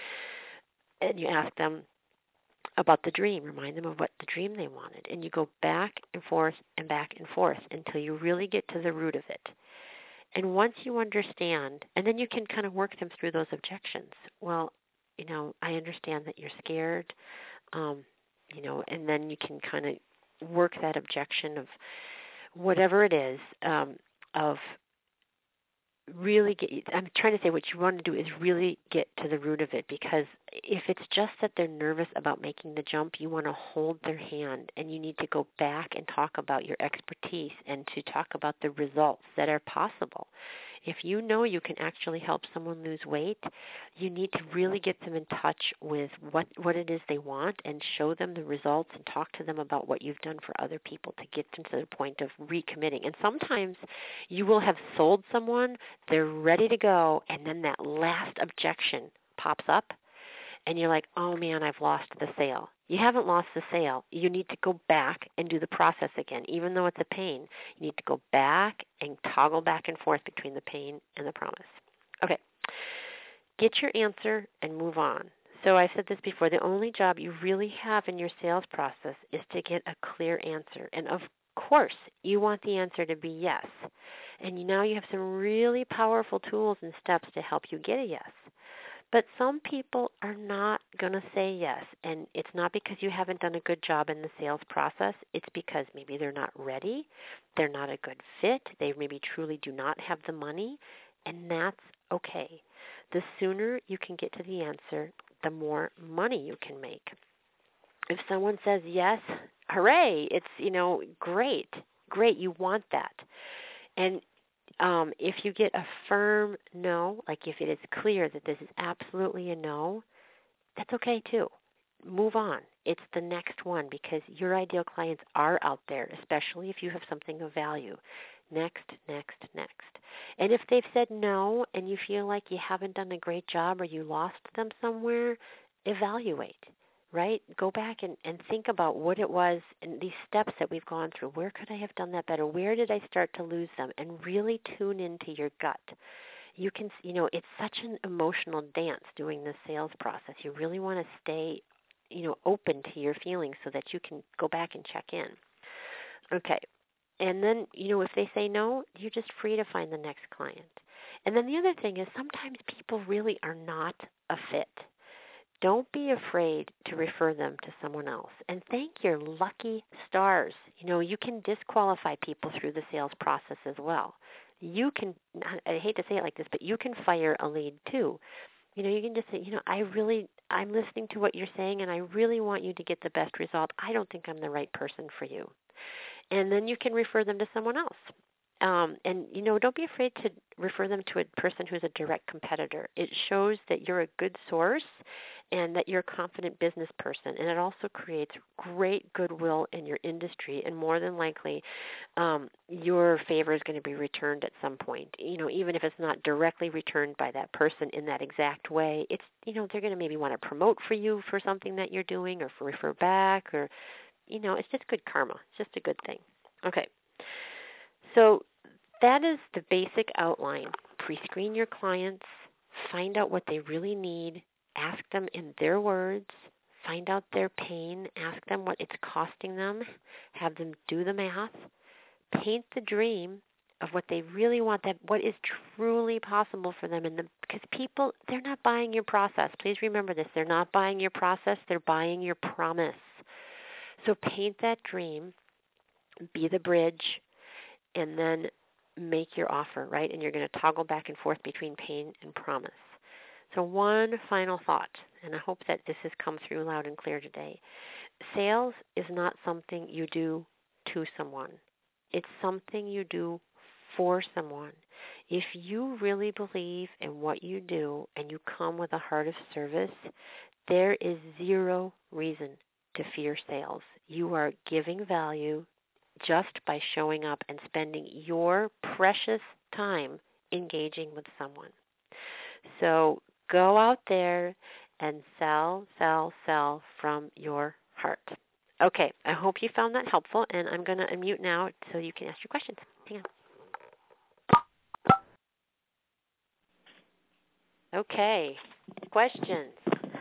[SPEAKER 1] And you ask them about the dream. Remind them of what the dream they wanted. And you go back and forth until you really get to the root of it. And once you understand, and then you can kind of work them through those objections. Well, I understand that you're scared, and then you can kind of work that objection of whatever it is, of really I'm trying to say what you want to do is really get to the root of it, because if it's just that they're nervous about making the jump, you want to hold their hand and you need to go back and talk about your expertise and to talk about the results that are possible. If you know you can actually help someone lose weight, you need to really get them in touch with what it is they want and show them the results and talk to them about what you've done for other people to get them to the point of recommitting. And sometimes you will have sold someone, they're ready to go, and then that last objection pops up, and you're like, oh man, I've lost the sale. You haven't lost the sale. You need to go back and do the process again. Even though it's a pain, you need to go back and toggle back and forth between the pain and the promise. Okay. Get your answer and move on. So I said this before, the only job you really have in your sales process is to get a clear answer. And of course, you want the answer to be yes. And now you have some really powerful tools and steps to help you get a yes. But some people are not going to say yes, and it's not because you haven't done a good job in the sales process. It's because maybe they're not ready, they're not a good fit, they maybe truly do not have the money, and that's okay. The sooner you can get to the answer, the more money you can make. If someone says yes, hooray, it's, great, you want that. And if you get a firm no, like if it is clear that this is absolutely a no, that's okay too. Move on. It's the next one, because your ideal clients are out there, especially if you have something of value. Next. And if they've said no and you feel like you haven't done a great job or you lost them somewhere, evaluate. Right? Go back and think about what it was and these steps that we've gone through. Where could I have done that better? Where did I start to lose them? And really tune into your gut. You can, it's such an emotional dance doing this sales process. You really want to stay, open to your feelings so that you can go back and check in. Okay. And then, if they say no, you're just free to find the next client. And then the other thing is sometimes people really are not a fit. Don't be afraid to refer them to someone else. And thank your lucky stars. You can disqualify people through the sales process as well. You can, I hate to say it like this, but you can fire a lead too. You can just say, I'm listening to what you're saying and I really want you to get the best result. I don't think I'm the right person for you. And then you can refer them to someone else. And don't be afraid to refer them to a person who's a direct competitor. It shows that you're a good source and that you're a confident business person. And it also creates great goodwill in your industry. And more than likely, your favor is going to be returned at some point. Even if it's not directly returned by that person in that exact way, it's, they're going to maybe want to promote for you for something that you're doing or for refer back or, it's just good karma. It's just a good thing. Okay. So that is the basic outline. Pre-screen your clients, find out what they really need, ask them in their words, find out their pain, ask them what it's costing them, have them do the math, paint the dream of what they really want, that what is truly possible for them. Because people, they're not buying your process. Please remember this. They're not buying your process. They're buying your promise. So paint that dream, be the bridge, and then make your offer, right? And you're going to toggle back and forth between pain and promise. So one final thought, and I hope that this has come through loud and clear today. Sales is not something you do to someone. It's something you do for someone. If you really believe in what you do and you come with a heart of service, there is zero reason to fear sales. You are giving value just by showing up and spending your precious time engaging with someone. So go out there and sell, sell, sell from your heart. Okay, I hope you found that helpful, and I'm going to unmute now so you can ask your questions. Hang on. Okay, questions?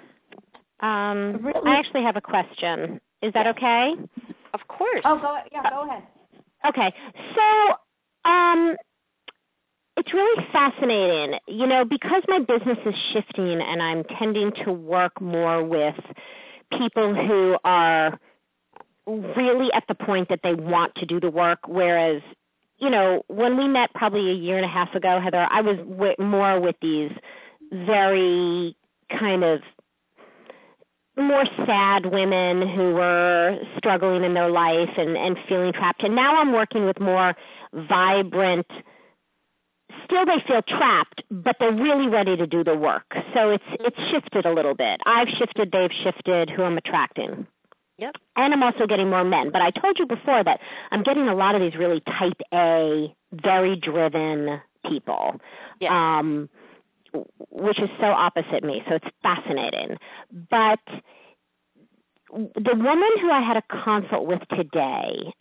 [SPEAKER 2] I actually have a question. Is that okay?
[SPEAKER 1] Of course.
[SPEAKER 3] Oh, go ahead.
[SPEAKER 2] Okay, so it's really fascinating, because my business is shifting and I'm tending to work more with people who are really at the point that they want to do the work, whereas, when we met probably a year and a half ago, Heather, I was more with these very kind of more sad women who were struggling in their life and feeling trapped. And now I'm working with more vibrant, still they feel trapped, but they're really ready to do the work. So it's shifted a little bit. I've shifted, they've shifted, who I'm attracting.
[SPEAKER 1] Yep.
[SPEAKER 2] And I'm also getting more men. But I told you before that I'm getting a lot of these really type A, very driven people.
[SPEAKER 1] Yeah.
[SPEAKER 2] Which is so opposite me, so it's fascinating. But the woman who I had a consult with today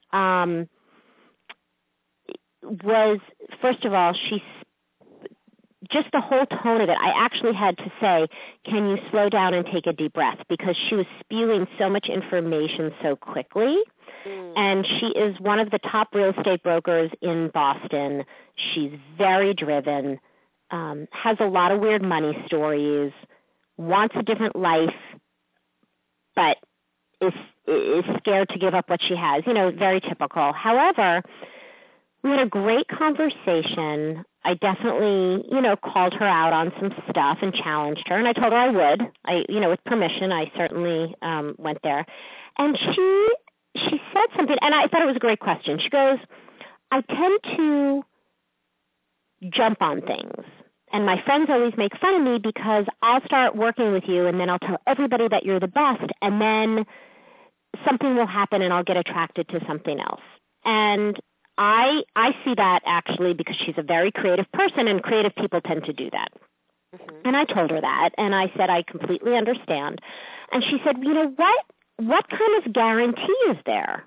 [SPEAKER 2] was, first of all, just the whole tone of it, I actually had to say, can you slow down and take a deep breath? Because she was spewing so much information so quickly. And she is one of the top real estate brokers in Boston. She's very driven. Has a lot of weird money stories, wants a different life, but is scared to give up what she has, very typical. However, we had a great conversation. I definitely, called her out on some stuff and challenged her, and I told her I would. With permission, I certainly went there. And she said something, and I thought it was a great question. She goes, I tend to jump on things. And my friends always make fun of me because I'll start working with you and then I'll tell everybody that you're the best, and then something will happen and I'll get attracted to something else. And I see that actually because she's a very creative person, and creative people tend to do that. Mm-hmm. And I told her that, and I said, I completely understand. And she said, what kind of guarantee is there?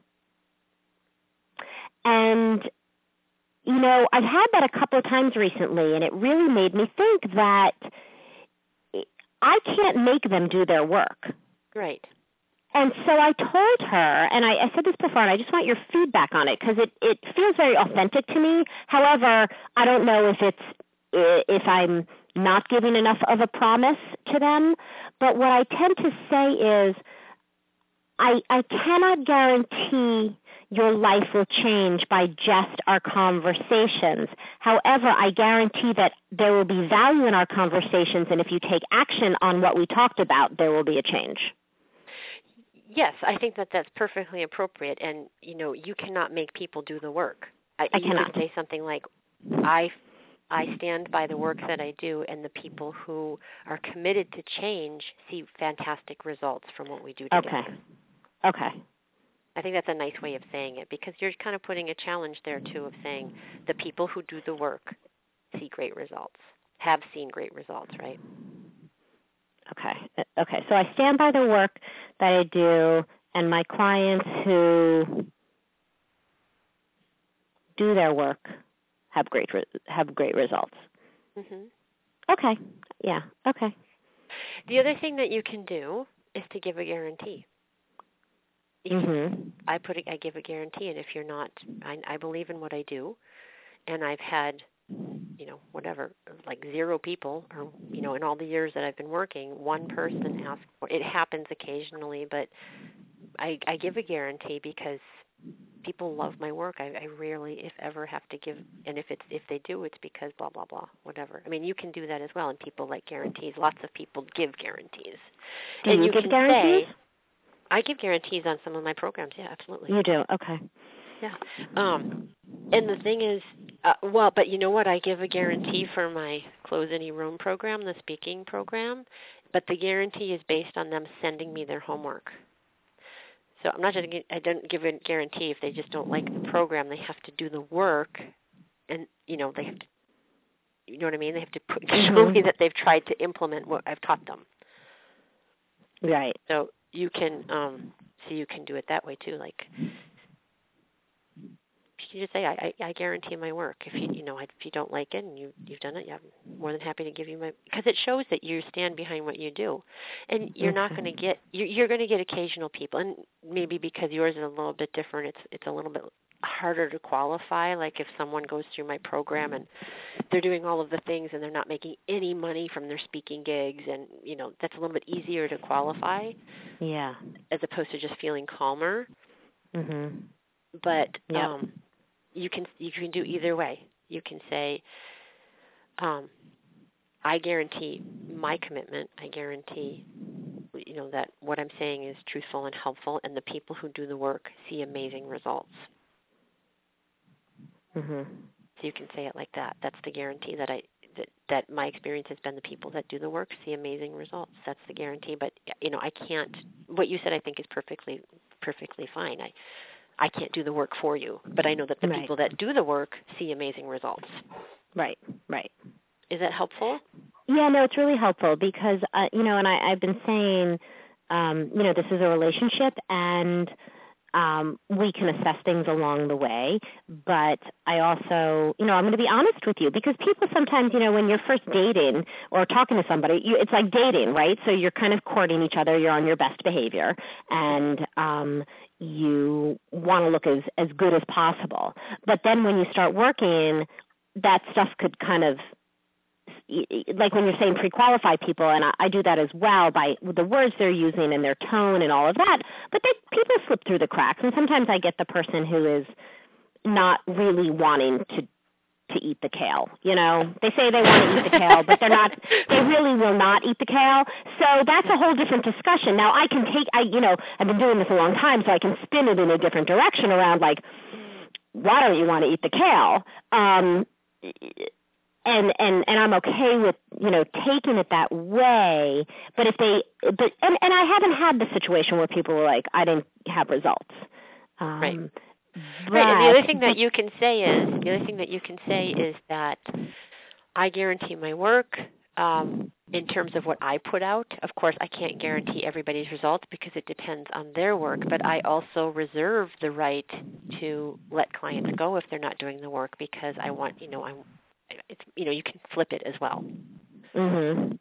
[SPEAKER 2] And I've had that a couple of times recently, and it really made me think that I can't make them do their work.
[SPEAKER 1] Right.
[SPEAKER 2] And so I told her, and I said this before, and I just want your feedback on it because it feels very authentic to me. However, I don't know if I'm not giving enough of a promise to them. But what I tend to say is I cannot guarantee your life will change by just our conversations. However, I guarantee that there will be value in our conversations, and if you take action on what we talked about, there will be a change.
[SPEAKER 1] Yes, I think that that's perfectly appropriate, and you cannot make people do the work.
[SPEAKER 2] I cannot.
[SPEAKER 1] You can say something like, I stand by the work that I do, and the people who are committed to change see fantastic results from what we do together.
[SPEAKER 2] Okay.
[SPEAKER 1] I think that's a nice way of saying it, because you're kind of putting a challenge there, too, of saying the people who do the work see great results, have seen great results, right?
[SPEAKER 2] Okay. So I stand by the work that I do, and my clients who do their work have great results.
[SPEAKER 1] Mm-hmm.
[SPEAKER 2] Okay. Yeah. Okay.
[SPEAKER 1] The other thing that you can do is to give a guarantee.
[SPEAKER 2] Mm-hmm.
[SPEAKER 1] I give a guarantee, and if you're not, I believe in what I do, and I've had, like 0 people, or in all the years that I've been working, one person asked for it. It happens occasionally, but I give a guarantee because people love my work. I rarely, if ever, have to give, and if they do, it's because blah blah blah, whatever. I mean, you can do that as well, and people like guarantees. Lots of people give guarantees.
[SPEAKER 2] Do you give guarantees?
[SPEAKER 1] I give guarantees on some of my programs. Yeah, absolutely.
[SPEAKER 2] You do? Okay.
[SPEAKER 1] Yeah. And the thing is, but you know what? I give a guarantee for my Close Any Room program, the speaking program, but the guarantee is based on them sending me their homework. So I'm not just, I don't give a guarantee if they just don't like the program. They have to do the work, and they have to, you know what I mean? They have to show me that they've tried to implement what I've taught them.
[SPEAKER 2] Right.
[SPEAKER 1] So you can do it that way too. Like, you just say, I guarantee my work. If if you don't like it and you've done it, I'm more than happy to give you because it shows that you stand behind what you do, and you're not going to get you're going to get occasional people, and maybe because yours is a little bit different, it's a little bit harder to qualify. Like if someone goes through my program and they're doing all of the things and they're not making any money from their speaking gigs, and that's a little bit easier to qualify.
[SPEAKER 2] Yeah.
[SPEAKER 1] As opposed to just feeling calmer.
[SPEAKER 2] Mhm.
[SPEAKER 1] But
[SPEAKER 2] yep.
[SPEAKER 1] You can do either way. You can say, I guarantee my commitment. I guarantee, that what I'm saying is truthful and helpful, and the people who do the work see amazing results.
[SPEAKER 2] Mhm.
[SPEAKER 1] So you can say it like that. That's the guarantee that my experience has been the people that do the work see amazing results. That's the guarantee. But I can't. What you said, I think, is perfectly fine. I can't do the work for you, but I know that the people that do the work see amazing results.
[SPEAKER 2] Right, right.
[SPEAKER 1] Is that helpful?
[SPEAKER 2] Yeah, no, it's really helpful because, and I've been saying, this is a relationship and we can assess things along the way, but I also, I'm going to be honest with you because people sometimes, when you're first dating or talking to somebody, it's like dating, right? So you're kind of courting each other, you're on your best behavior, and you want to look as good as possible. But then when you start working, that stuff could kind of, like when you're saying pre-qualify people, and I do that as well by the words they're using and their tone and all of that, but people slip through the cracks, and sometimes I get the person who is not really wanting to eat the kale. They say they want to eat the kale, but they really will not eat the kale. So that's a whole different discussion. Now I've been doing this a long time, so I can spin it in a different direction around like, why don't you want to eat the kale? And I'm okay with, taking it that way, but and I haven't had the situation where people were like, I didn't have results.
[SPEAKER 1] Right. Right. And the other thing that you can say is that I guarantee my work in terms of what I put out. Of course, I can't guarantee everybody's results because it depends on their work, but I also reserve the right to let clients go if they're not doing the work because I want, it's you can flip it as well.
[SPEAKER 2] Mhm.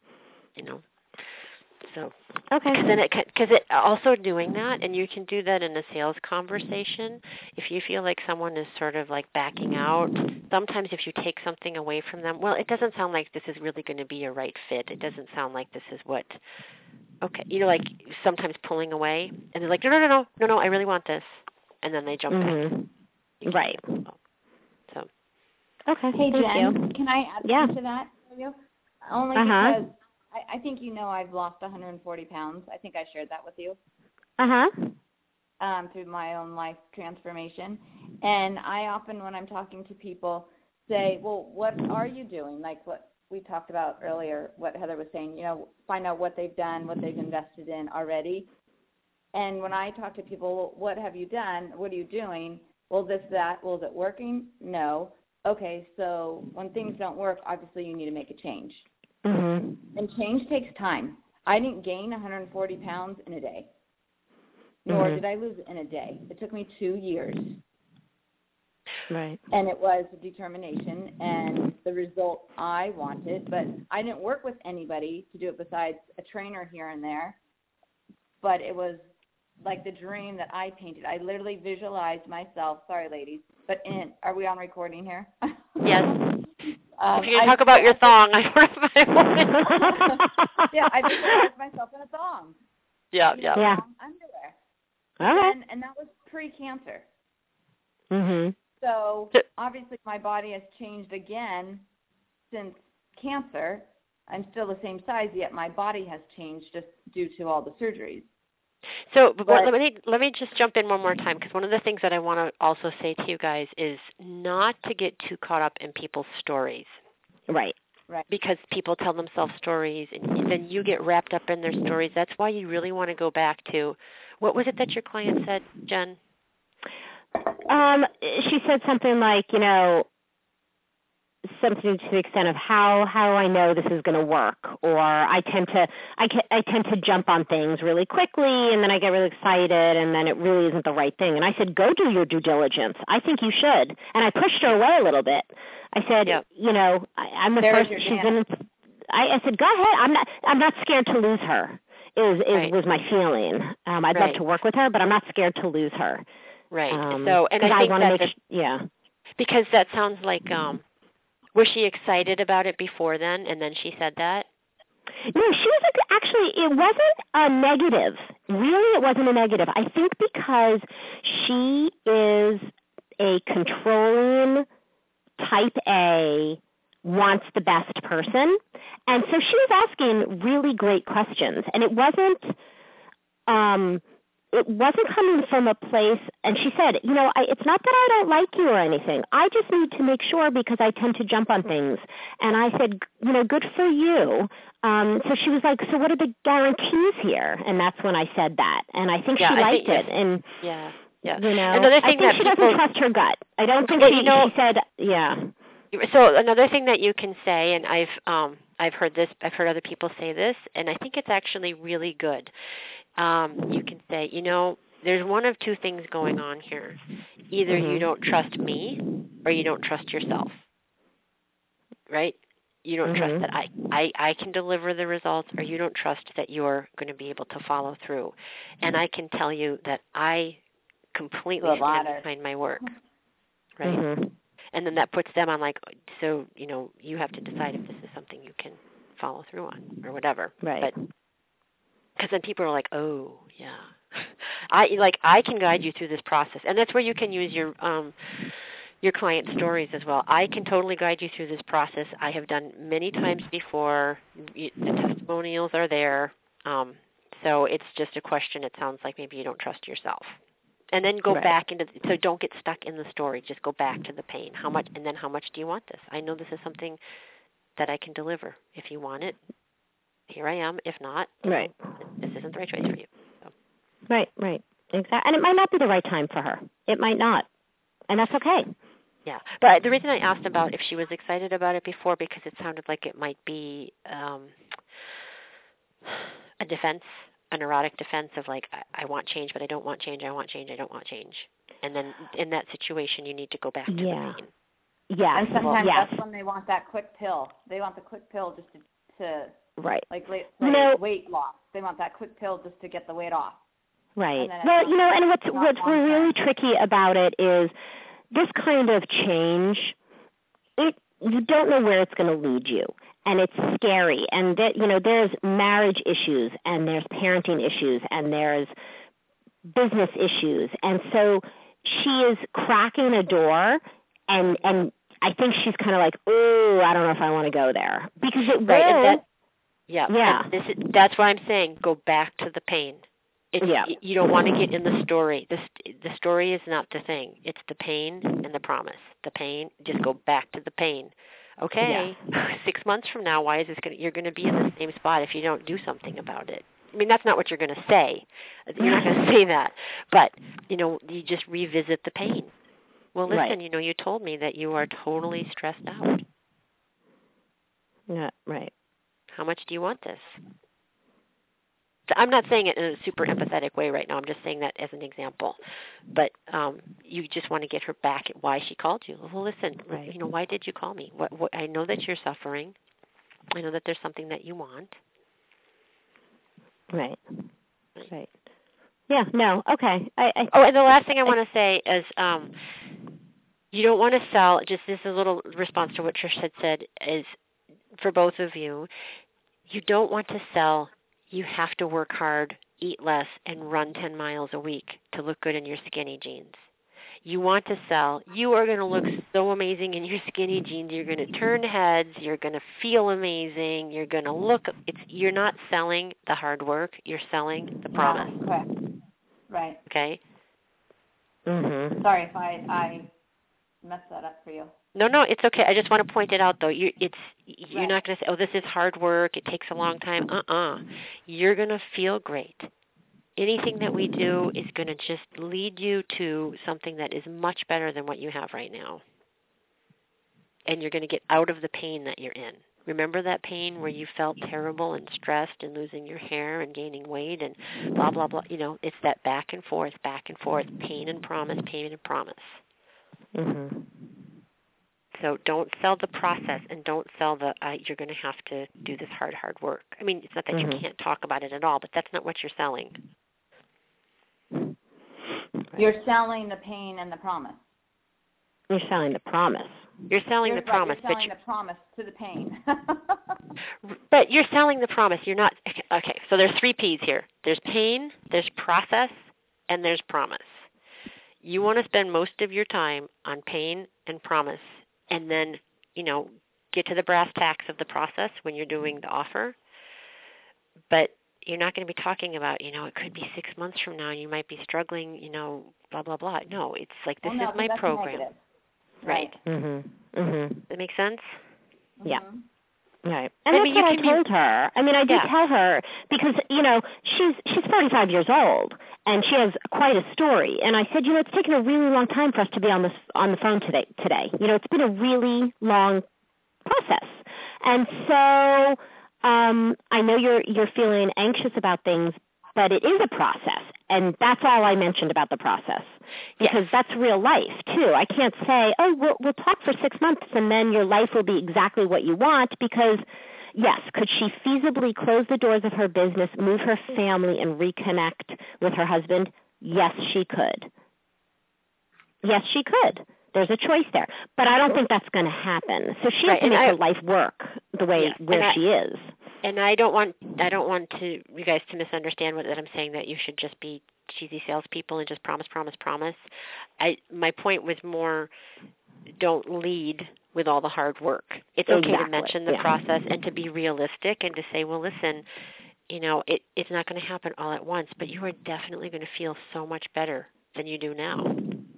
[SPEAKER 1] So
[SPEAKER 2] okay.
[SPEAKER 1] Because it also doing that, and you can do that in a sales conversation. If you feel like someone is sort of like backing out, sometimes if you take something away from them, well, it doesn't sound like this is really going to be a right fit. It doesn't sound like this is what. Okay, like sometimes pulling away, and they're like, no, I really want this, and then they jump back.
[SPEAKER 2] Right.
[SPEAKER 1] So.
[SPEAKER 3] Okay. Hey, Jen, can I add to that for you? Only because I think I've lost 140 pounds. I think I shared that with you. Through my own life transformation. And I often, when I'm talking to people, say, well, what are you doing? Like what we talked about earlier, what Heather was saying, find out what they've done, what they've invested in already. And when I talk to people, well, what have you done? What are you doing? Well, this, that. Well, is it working? No. Okay, so when things don't work, obviously you need to make a change.
[SPEAKER 2] Mm-hmm.
[SPEAKER 3] And change takes time. I didn't gain 140 pounds in a day, nor did I lose it in a day. It took me 2 years.
[SPEAKER 2] Right.
[SPEAKER 3] And it was determination and the result I wanted, but I didn't work with anybody to do it besides a trainer here and there. But it was like the dream that I painted. I literally visualized myself. Sorry, ladies. But are we on recording here?
[SPEAKER 1] Yes. If you can talk about your thong, I don't know if I want.
[SPEAKER 3] Yeah, I visualized myself in a thong.
[SPEAKER 1] Yeah.
[SPEAKER 3] Thong underwear. And that was pre-cancer. So obviously my body has changed again since cancer. I'm still the same size, yet my body has changed just due to all the surgeries.
[SPEAKER 1] So let me just jump in one more time, because one of the things that I want to also say to you guys is not to get too caught up in people's stories.
[SPEAKER 2] Right.
[SPEAKER 3] Right.
[SPEAKER 1] Because people tell themselves stories, and then you get wrapped up in their stories. That's why you really want to go back to, what was it that your client said, Jen?
[SPEAKER 2] She said something like, something to the extent of how I know this is going to work, or I tend to jump on things really quickly, and then I get really excited, and then it really isn't the right thing. And I said, go do your due diligence. I think you should. And I pushed her away a little bit. I said, I'm the first. I said, go ahead. I'm not scared to lose her. Was my feeling. I'd love to work with her, but I'm not scared to lose her.
[SPEAKER 1] Right. So, and I think because that sounds like. Was she excited about it before then, and then she said that?
[SPEAKER 2] No, she was actually, it wasn't a negative. Really, it wasn't a negative. I think because she is a controlling type A, wants the best person. And so she was asking really great questions. And it wasn't coming from a place, and she said, it's not that I don't like you or anything. I just need to make sure because I tend to jump on things. And I said, good for you. So she was like, so what are the guarantees here? And that's when I said that. And I think she liked it. And
[SPEAKER 1] yeah.
[SPEAKER 2] Another thing I think she doesn't trust her gut. I don't think she said, yeah.
[SPEAKER 1] So another thing that you can say, and I've heard other people say this, and I think it's actually really good. You can say, there's one of two things going on here. Either you don't trust me or you don't trust yourself, right? You don't trust that I can deliver the results, or you don't trust that you're going to be able to follow through. And I can tell you that I completely stand behind my work, right? And then that puts them on so, you have to decide if this is something you can follow through on or whatever.
[SPEAKER 2] Right.
[SPEAKER 1] Because then people are like, oh, yeah. I can guide you through this process. And that's where you can use your client stories as well. I can totally guide you through this process. I have done many times before. The testimonials are there. So it's just a question, it sounds like maybe you don't trust yourself. And then go back into, so don't get stuck in the story. Just go back to the pain. How much do you want this? I know this is something that I can deliver. If you want it, here I am. If not, this isn't the right choice for you. So.
[SPEAKER 2] Right. Exactly. And it might not be the right time for her. It might not. And that's okay.
[SPEAKER 1] Yeah. But the reason I asked about if she was excited about it before, because it sounded like it might be a defense, a neurotic defense of I want change, but I don't want change. I want change. I don't want change. And then in that situation, you need to go back to the pain.
[SPEAKER 2] Yeah.
[SPEAKER 3] And sometimes that's when they want that quick pill. They want the quick pill just to
[SPEAKER 2] right.
[SPEAKER 3] Weight loss. They want that quick pill just to get the weight off.
[SPEAKER 2] Right. Well, and what's really tricky about it is this kind of change, you don't know where it's going to lead you. And it's scary. And there's marriage issues, and there's parenting issues, and there's business issues. And so she is cracking a door, and I think she's kind of like, oh, I don't know if I want to go there. Because it will.
[SPEAKER 1] Yeah. That's why I'm saying go back to the pain. You don't want to get in the story. The story is not the thing. It's the pain and the promise. The pain, just go back to the pain. Okay, 6 months from now, you're going to be in the same spot if you don't do something about it. I mean, that's not what you're going to say. You're not going to say that. But, you just revisit the pain. Well, listen, you told me that you are totally stressed out.
[SPEAKER 2] Yeah, right.
[SPEAKER 1] How much do you want this? I'm not saying it in a super empathetic way right now. I'm just saying that as an example. But you just want to get her back at why she called you. Well, listen, why did you call me? What I know that you're suffering. I know that there's something that you want.
[SPEAKER 2] Right. Yeah, no, okay.
[SPEAKER 1] And the last thing I want to say is you don't want to sell, just this is a little response to what Trish had said, is for both of you, you don't want to sell. You have to work hard, eat less, and run 10 miles a week to look good in your skinny jeans. You want to sell. You are going to look so amazing in your skinny jeans. You're going to turn heads. You're going to feel amazing. You're going to look. You're not selling the hard work. You're selling the promise.
[SPEAKER 3] Correct. Right.
[SPEAKER 1] Okay?
[SPEAKER 2] Mhm.
[SPEAKER 3] Sorry if I messed that up for you.
[SPEAKER 1] No, it's okay. I just want to point it out, though. You're
[SPEAKER 3] Right.
[SPEAKER 1] not going to say, "Oh, this is hard work. It takes a long time." You're going to feel great. Anything that we do is going to just lead you to something that is much better than what you have right now. And you're going to get out of the pain that you're in. Remember that pain where you felt terrible and stressed and losing your hair and gaining weight and blah, blah, blah. It's that back and forth, pain and promise, pain and promise.
[SPEAKER 2] Mhm.
[SPEAKER 1] So don't sell the process and don't sell the you're going to have to do this hard work. I mean, it's not that you can't talk about it at all, but that's not what you're selling.
[SPEAKER 3] You're selling the pain and the promise.
[SPEAKER 2] You're selling the promise.
[SPEAKER 1] You're selling the promise.
[SPEAKER 3] You're selling the promise to the pain.
[SPEAKER 1] But you're selling the promise. You're not. Okay, so there's 3 P's here. There's pain, there's process, and there's promise. You want to spend most of your time on pain and promise, and then, get to the brass tacks of the process when you're doing the offer. But you're not going to be talking about, it could be 6 months from now and you might be struggling, blah, blah, blah. No, it's like, this is my program.
[SPEAKER 3] Negative.
[SPEAKER 1] Right.
[SPEAKER 2] Mhm. Mhm.
[SPEAKER 1] That make sense?
[SPEAKER 2] Yeah.
[SPEAKER 3] Mm-hmm.
[SPEAKER 2] Right. And that's what I told her. I mean, I did tell her because, she's 45 years old and she has quite a story. And I said, it's taken a really long time for us to be on the phone today. It's been a really long process. And so I know you're feeling anxious about things, but it is a process, and that's all I mentioned about the process, because that's real life too. I can't say, oh, we'll talk for 6 months and then your life will be exactly what you want, because yes, could she feasibly close the doors of her business, move her family, and reconnect with her husband? Yes, she could. Yes, she could. There's a choice there, but I don't think that's going to happen. So she has to make her life work the way where she is.
[SPEAKER 1] And I don't want you guys to misunderstand that I'm saying that you should just be cheesy salespeople and just promise. My point was more, don't lead with all the hard work. It's okay to mention the process and to be realistic and to say, well, listen, it's not going to happen all at once, but you are definitely going to feel so much better than you do now.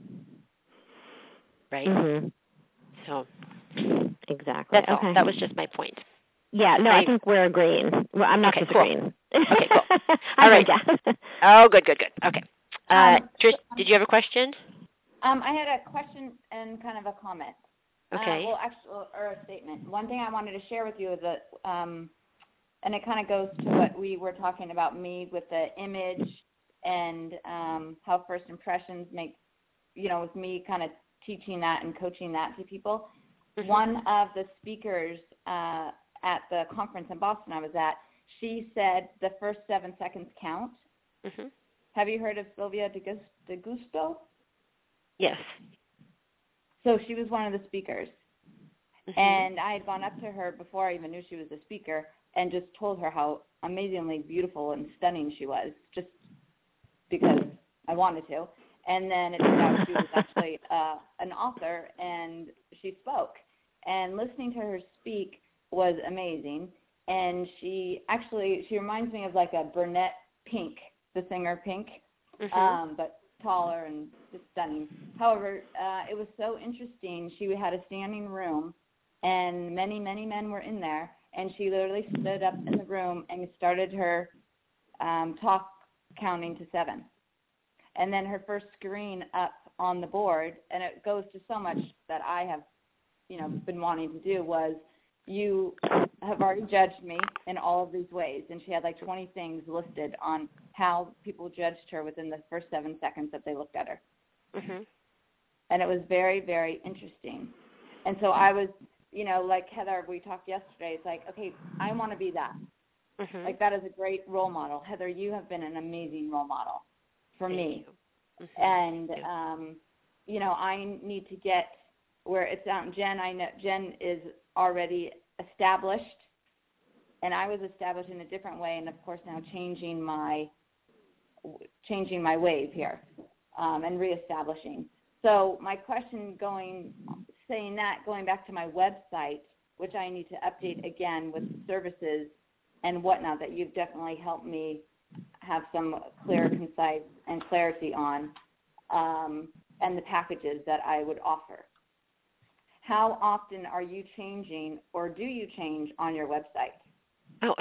[SPEAKER 1] Right?
[SPEAKER 2] Mm-hmm.
[SPEAKER 1] So,
[SPEAKER 2] exactly.
[SPEAKER 1] That's all. That was just my point.
[SPEAKER 2] Yeah, no, I think we're agreeing. Well, I'm not disagreeing.
[SPEAKER 1] Cool. Okay, cool.
[SPEAKER 2] All right.
[SPEAKER 1] Oh, good. Okay. Trish, did you have a question?
[SPEAKER 3] I had a question and kind of a comment.
[SPEAKER 1] Okay.
[SPEAKER 3] Or a statement. One thing I wanted to share with you is that, and it kind of goes to what we were talking about, me with the image and how first impressions make, with me kind of teaching that and coaching that to people. Mm-hmm. One of the speakers at the conference in Boston I was at, she said the first 7 seconds count. Mm-hmm. Have you heard of Sylvia D'Augusto?
[SPEAKER 1] Yes.
[SPEAKER 3] So she was one of the speakers. Mm-hmm. And I had gone up to her before I even knew she was a speaker and just told her how amazingly beautiful and stunning she was, just because I wanted to. And then it turned out she was actually an author, and she spoke. And listening to her speak was amazing. And she reminds me of like a brunette Pink, the singer Pink, mm-hmm. But taller and just stunning. However, it was so interesting. She had a standing room, and many, many men were in there. And she literally stood up in the room and started her talk counting to 7. And then her first screen up on the board, and it goes to so much that I have, been wanting to do, was, you have already judged me in all of these ways. And she had like 20 things listed on how people judged her within the first 7 seconds that they looked at her. Mm-hmm. And it was very, very interesting. And so I was, like Heather, we talked yesterday, it's like, okay, I want to be that. Mm-hmm. Like, that is a great role model. Heather, you have been an amazing role model for me. Mm-hmm. And, I need to get where it's down. Jen, I know Jen is already established, and I was established in a different way, and of course now changing my ways here, and reestablishing. So my question going back to my website, which I need to update again with services and whatnot that you've definitely helped me have some clear, concise, and clarity on, and the packages that I would offer. How often are you changing, or do you change on your website?
[SPEAKER 1] Oh,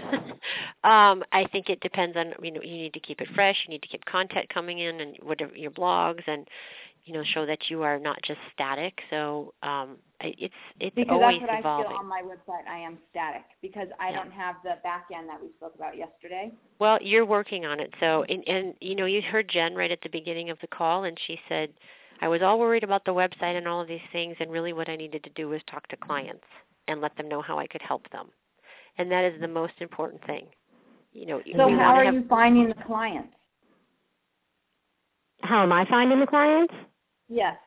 [SPEAKER 1] I think it depends on, you need to keep it fresh. You need to keep content coming in and whatever your blogs and, show that you are not just static. So it's
[SPEAKER 3] because
[SPEAKER 1] always
[SPEAKER 3] that's what
[SPEAKER 1] evolving.
[SPEAKER 3] I feel on my website. I am static because I don't have the back end that we spoke about yesterday.
[SPEAKER 1] Well, you're working on it. So, and you heard Jen right at the beginning of the call, and she said, I was all worried about the website and all of these things, and really what I needed to do was talk to clients and let them know how I could help them. And that is the most important thing.
[SPEAKER 3] So how are you finding the clients?
[SPEAKER 2] How am I finding the clients?
[SPEAKER 3] Yes.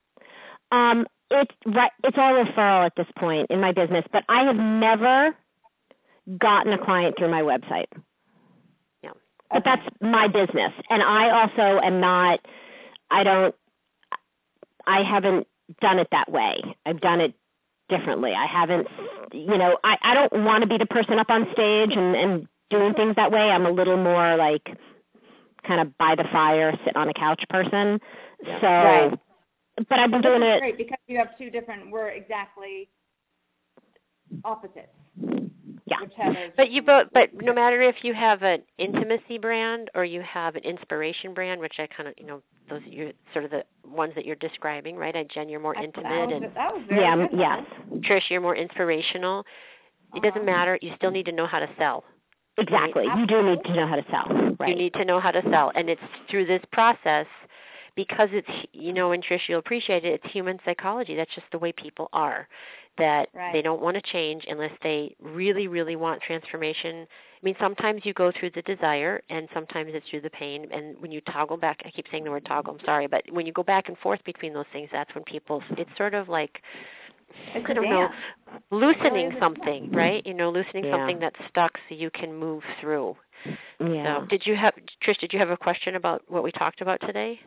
[SPEAKER 2] It's all referral at this point in my business, but I have never gotten a client through my website.
[SPEAKER 1] Yeah.
[SPEAKER 2] But that's my business. And I also am not, I haven't done it that way. I've done it differently. I haven't, I don't want to be the person up on stage and doing things that way. I'm a little more like kind of by the fire, sit on a couch person.
[SPEAKER 1] Yeah.
[SPEAKER 2] So,
[SPEAKER 3] right.
[SPEAKER 2] But I've been doing it.
[SPEAKER 3] Great, because you have we're exactly opposites.
[SPEAKER 2] Yeah.
[SPEAKER 1] But no matter if you have an intimacy brand or you have an inspiration brand, which I kind of, those are sort of the ones that you're describing, right? Jen, you're more intimate.
[SPEAKER 3] That was very good.
[SPEAKER 2] Yes.
[SPEAKER 1] Trish, you're more inspirational. It doesn't matter. You still need to know how to sell.
[SPEAKER 2] Exactly.
[SPEAKER 1] Right?
[SPEAKER 2] You do need to know how to sell. Right.
[SPEAKER 1] You need to know how to sell. And it's through this process, because it's, and Trish, you'll appreciate it, it's human psychology. That's just the way people are, that they don't want to change unless they really, really want transformation. I mean, sometimes you go through the desire, and sometimes it's through the pain. And when you toggle back, I keep saying the word toggle, I'm sorry, but when you go back and forth between those things, that's when it's sort of like, I don't know, loosening something, right? Loosening something that's stuck so you can move through.
[SPEAKER 2] Yeah.
[SPEAKER 1] So Trish, did you have a question about what we talked about today?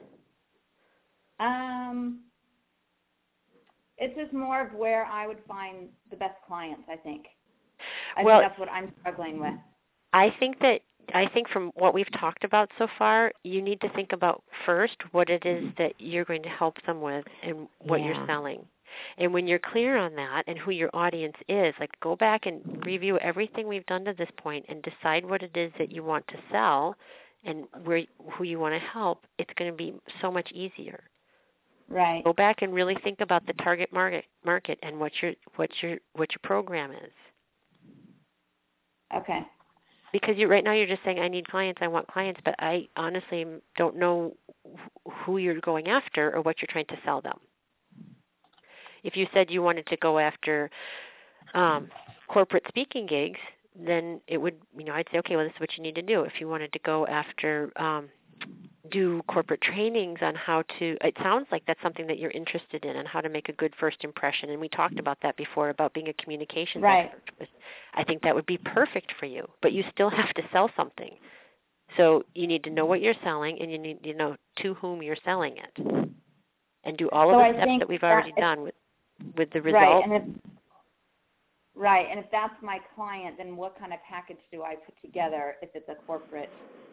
[SPEAKER 3] It's just more of where I would find the best clients, I think. I
[SPEAKER 1] think
[SPEAKER 3] that's what I'm struggling with.
[SPEAKER 1] I think from what we've talked about so far, you need to think about first what it is that you're going to help them with and what you're selling. And when you're clear on that and who your audience is, like go back and review everything we've done to this point and decide what it is that you want to sell and who you want to help. It's going to be so much easier.
[SPEAKER 3] Right.
[SPEAKER 1] Go back and really think about the target market and what your program is.
[SPEAKER 3] Okay.
[SPEAKER 1] Because right now you're just saying, I need clients, I want clients, but I honestly don't know who you're going after or what you're trying to sell them. If you said you wanted to go after corporate speaking gigs, then it would, I'd say, okay, well, this is what you need to do. If you wanted to go after do corporate trainings on how to, it sounds like that's something that you're interested in, and how to make a good first impression. And we talked about that before, about being a communications expert. I think that would be perfect for you, but you still have to sell something. So you need to know what you're selling, and you need to know to whom you're selling it, and do all of the steps that we've already done with the result.
[SPEAKER 3] And if that's my client, then what kind of package do I put together if it's a corporate?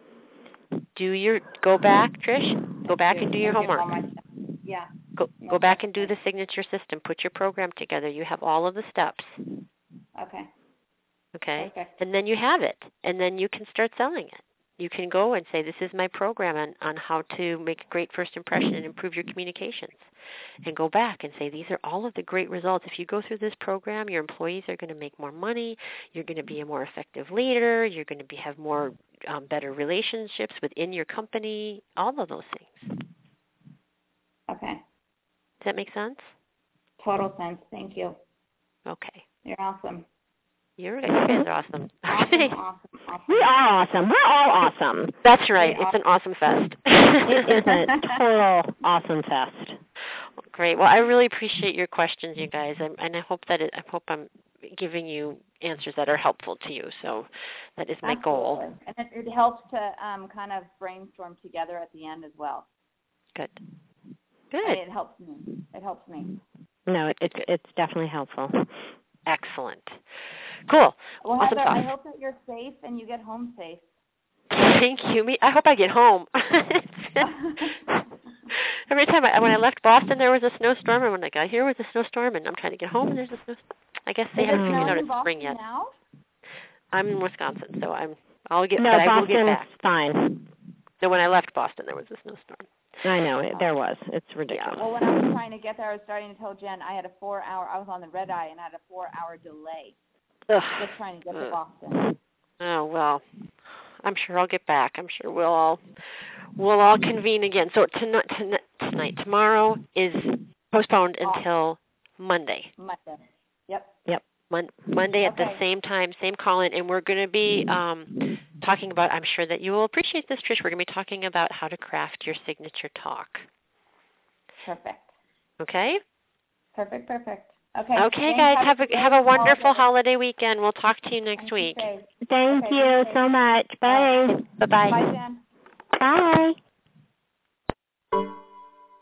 [SPEAKER 1] Go back, Trish. Go back and do your homework.
[SPEAKER 3] Yeah.
[SPEAKER 1] Go back and do the signature system. Put your program together. You have all of the steps.
[SPEAKER 3] Okay.
[SPEAKER 1] Perfect. And then you have it, and then you can start selling it. You can go and say, this is my program on how to make a great first impression and improve your communications. And go back and say, these are all of the great results. If you go through this program, your employees are going to make more money. You're going to be a more effective leader. You're going to have more better relationships within your company, all of those things.
[SPEAKER 3] Okay.
[SPEAKER 1] Does that make sense?
[SPEAKER 3] Total sense. Thank you.
[SPEAKER 1] Okay.
[SPEAKER 3] You're awesome.
[SPEAKER 1] You guys are awesome.
[SPEAKER 3] Awesome.
[SPEAKER 2] We are awesome. We're all awesome.
[SPEAKER 1] That's right. It's an awesome fest.
[SPEAKER 2] It is a total awesome fest.
[SPEAKER 1] Great. Well, I really appreciate your questions, you guys, and I hope I'm giving you answers that are helpful to you. So that is my goal.
[SPEAKER 3] And it helps to kind of brainstorm together at the end as well.
[SPEAKER 1] Good.
[SPEAKER 3] It helps me.
[SPEAKER 2] No, it's definitely helpful.
[SPEAKER 1] Excellent. Cool.
[SPEAKER 3] Well,
[SPEAKER 1] awesome
[SPEAKER 3] Heather,
[SPEAKER 1] stuff.
[SPEAKER 3] I hope that you're safe and you get home safe.
[SPEAKER 1] Thank you. I hope I get home. Every time when I left Boston, there was a snowstorm, and when I got here, was a snowstorm, and I'm trying to get home, and there's a snowstorm. I guess they haven't figured out it's spring yet.
[SPEAKER 3] Now?
[SPEAKER 1] I'm in Wisconsin, so I'll get.
[SPEAKER 2] No,
[SPEAKER 1] but I
[SPEAKER 2] Boston's
[SPEAKER 1] will get back.
[SPEAKER 2] Fine.
[SPEAKER 1] So when I left Boston, there was a snowstorm.
[SPEAKER 2] I know there was. It's ridiculous.
[SPEAKER 3] Well, when I was trying to get there, I was starting to tell Jen I had a 4-hour. I was on the red eye and I had a 4-hour delay.
[SPEAKER 1] Ugh.
[SPEAKER 3] Just trying to get to Boston.
[SPEAKER 1] Oh well, I'm sure I'll get back. I'm sure we'll all convene again. So tonight, tomorrow is postponed until Monday.
[SPEAKER 3] Monday. Yep.
[SPEAKER 1] Monday at the same time, same call-in, and we're going to be talking about, I'm sure that you will appreciate this, Trish, we're going to be talking about how to craft your signature talk.
[SPEAKER 3] Perfect.
[SPEAKER 1] Okay?
[SPEAKER 3] Perfect. Okay.
[SPEAKER 1] Okay, guys, have a wonderful holiday weekend. We'll talk to you next week.
[SPEAKER 2] Thank you so much. Bye.
[SPEAKER 1] Bye-bye.
[SPEAKER 3] Bye, Jen.
[SPEAKER 2] Bye.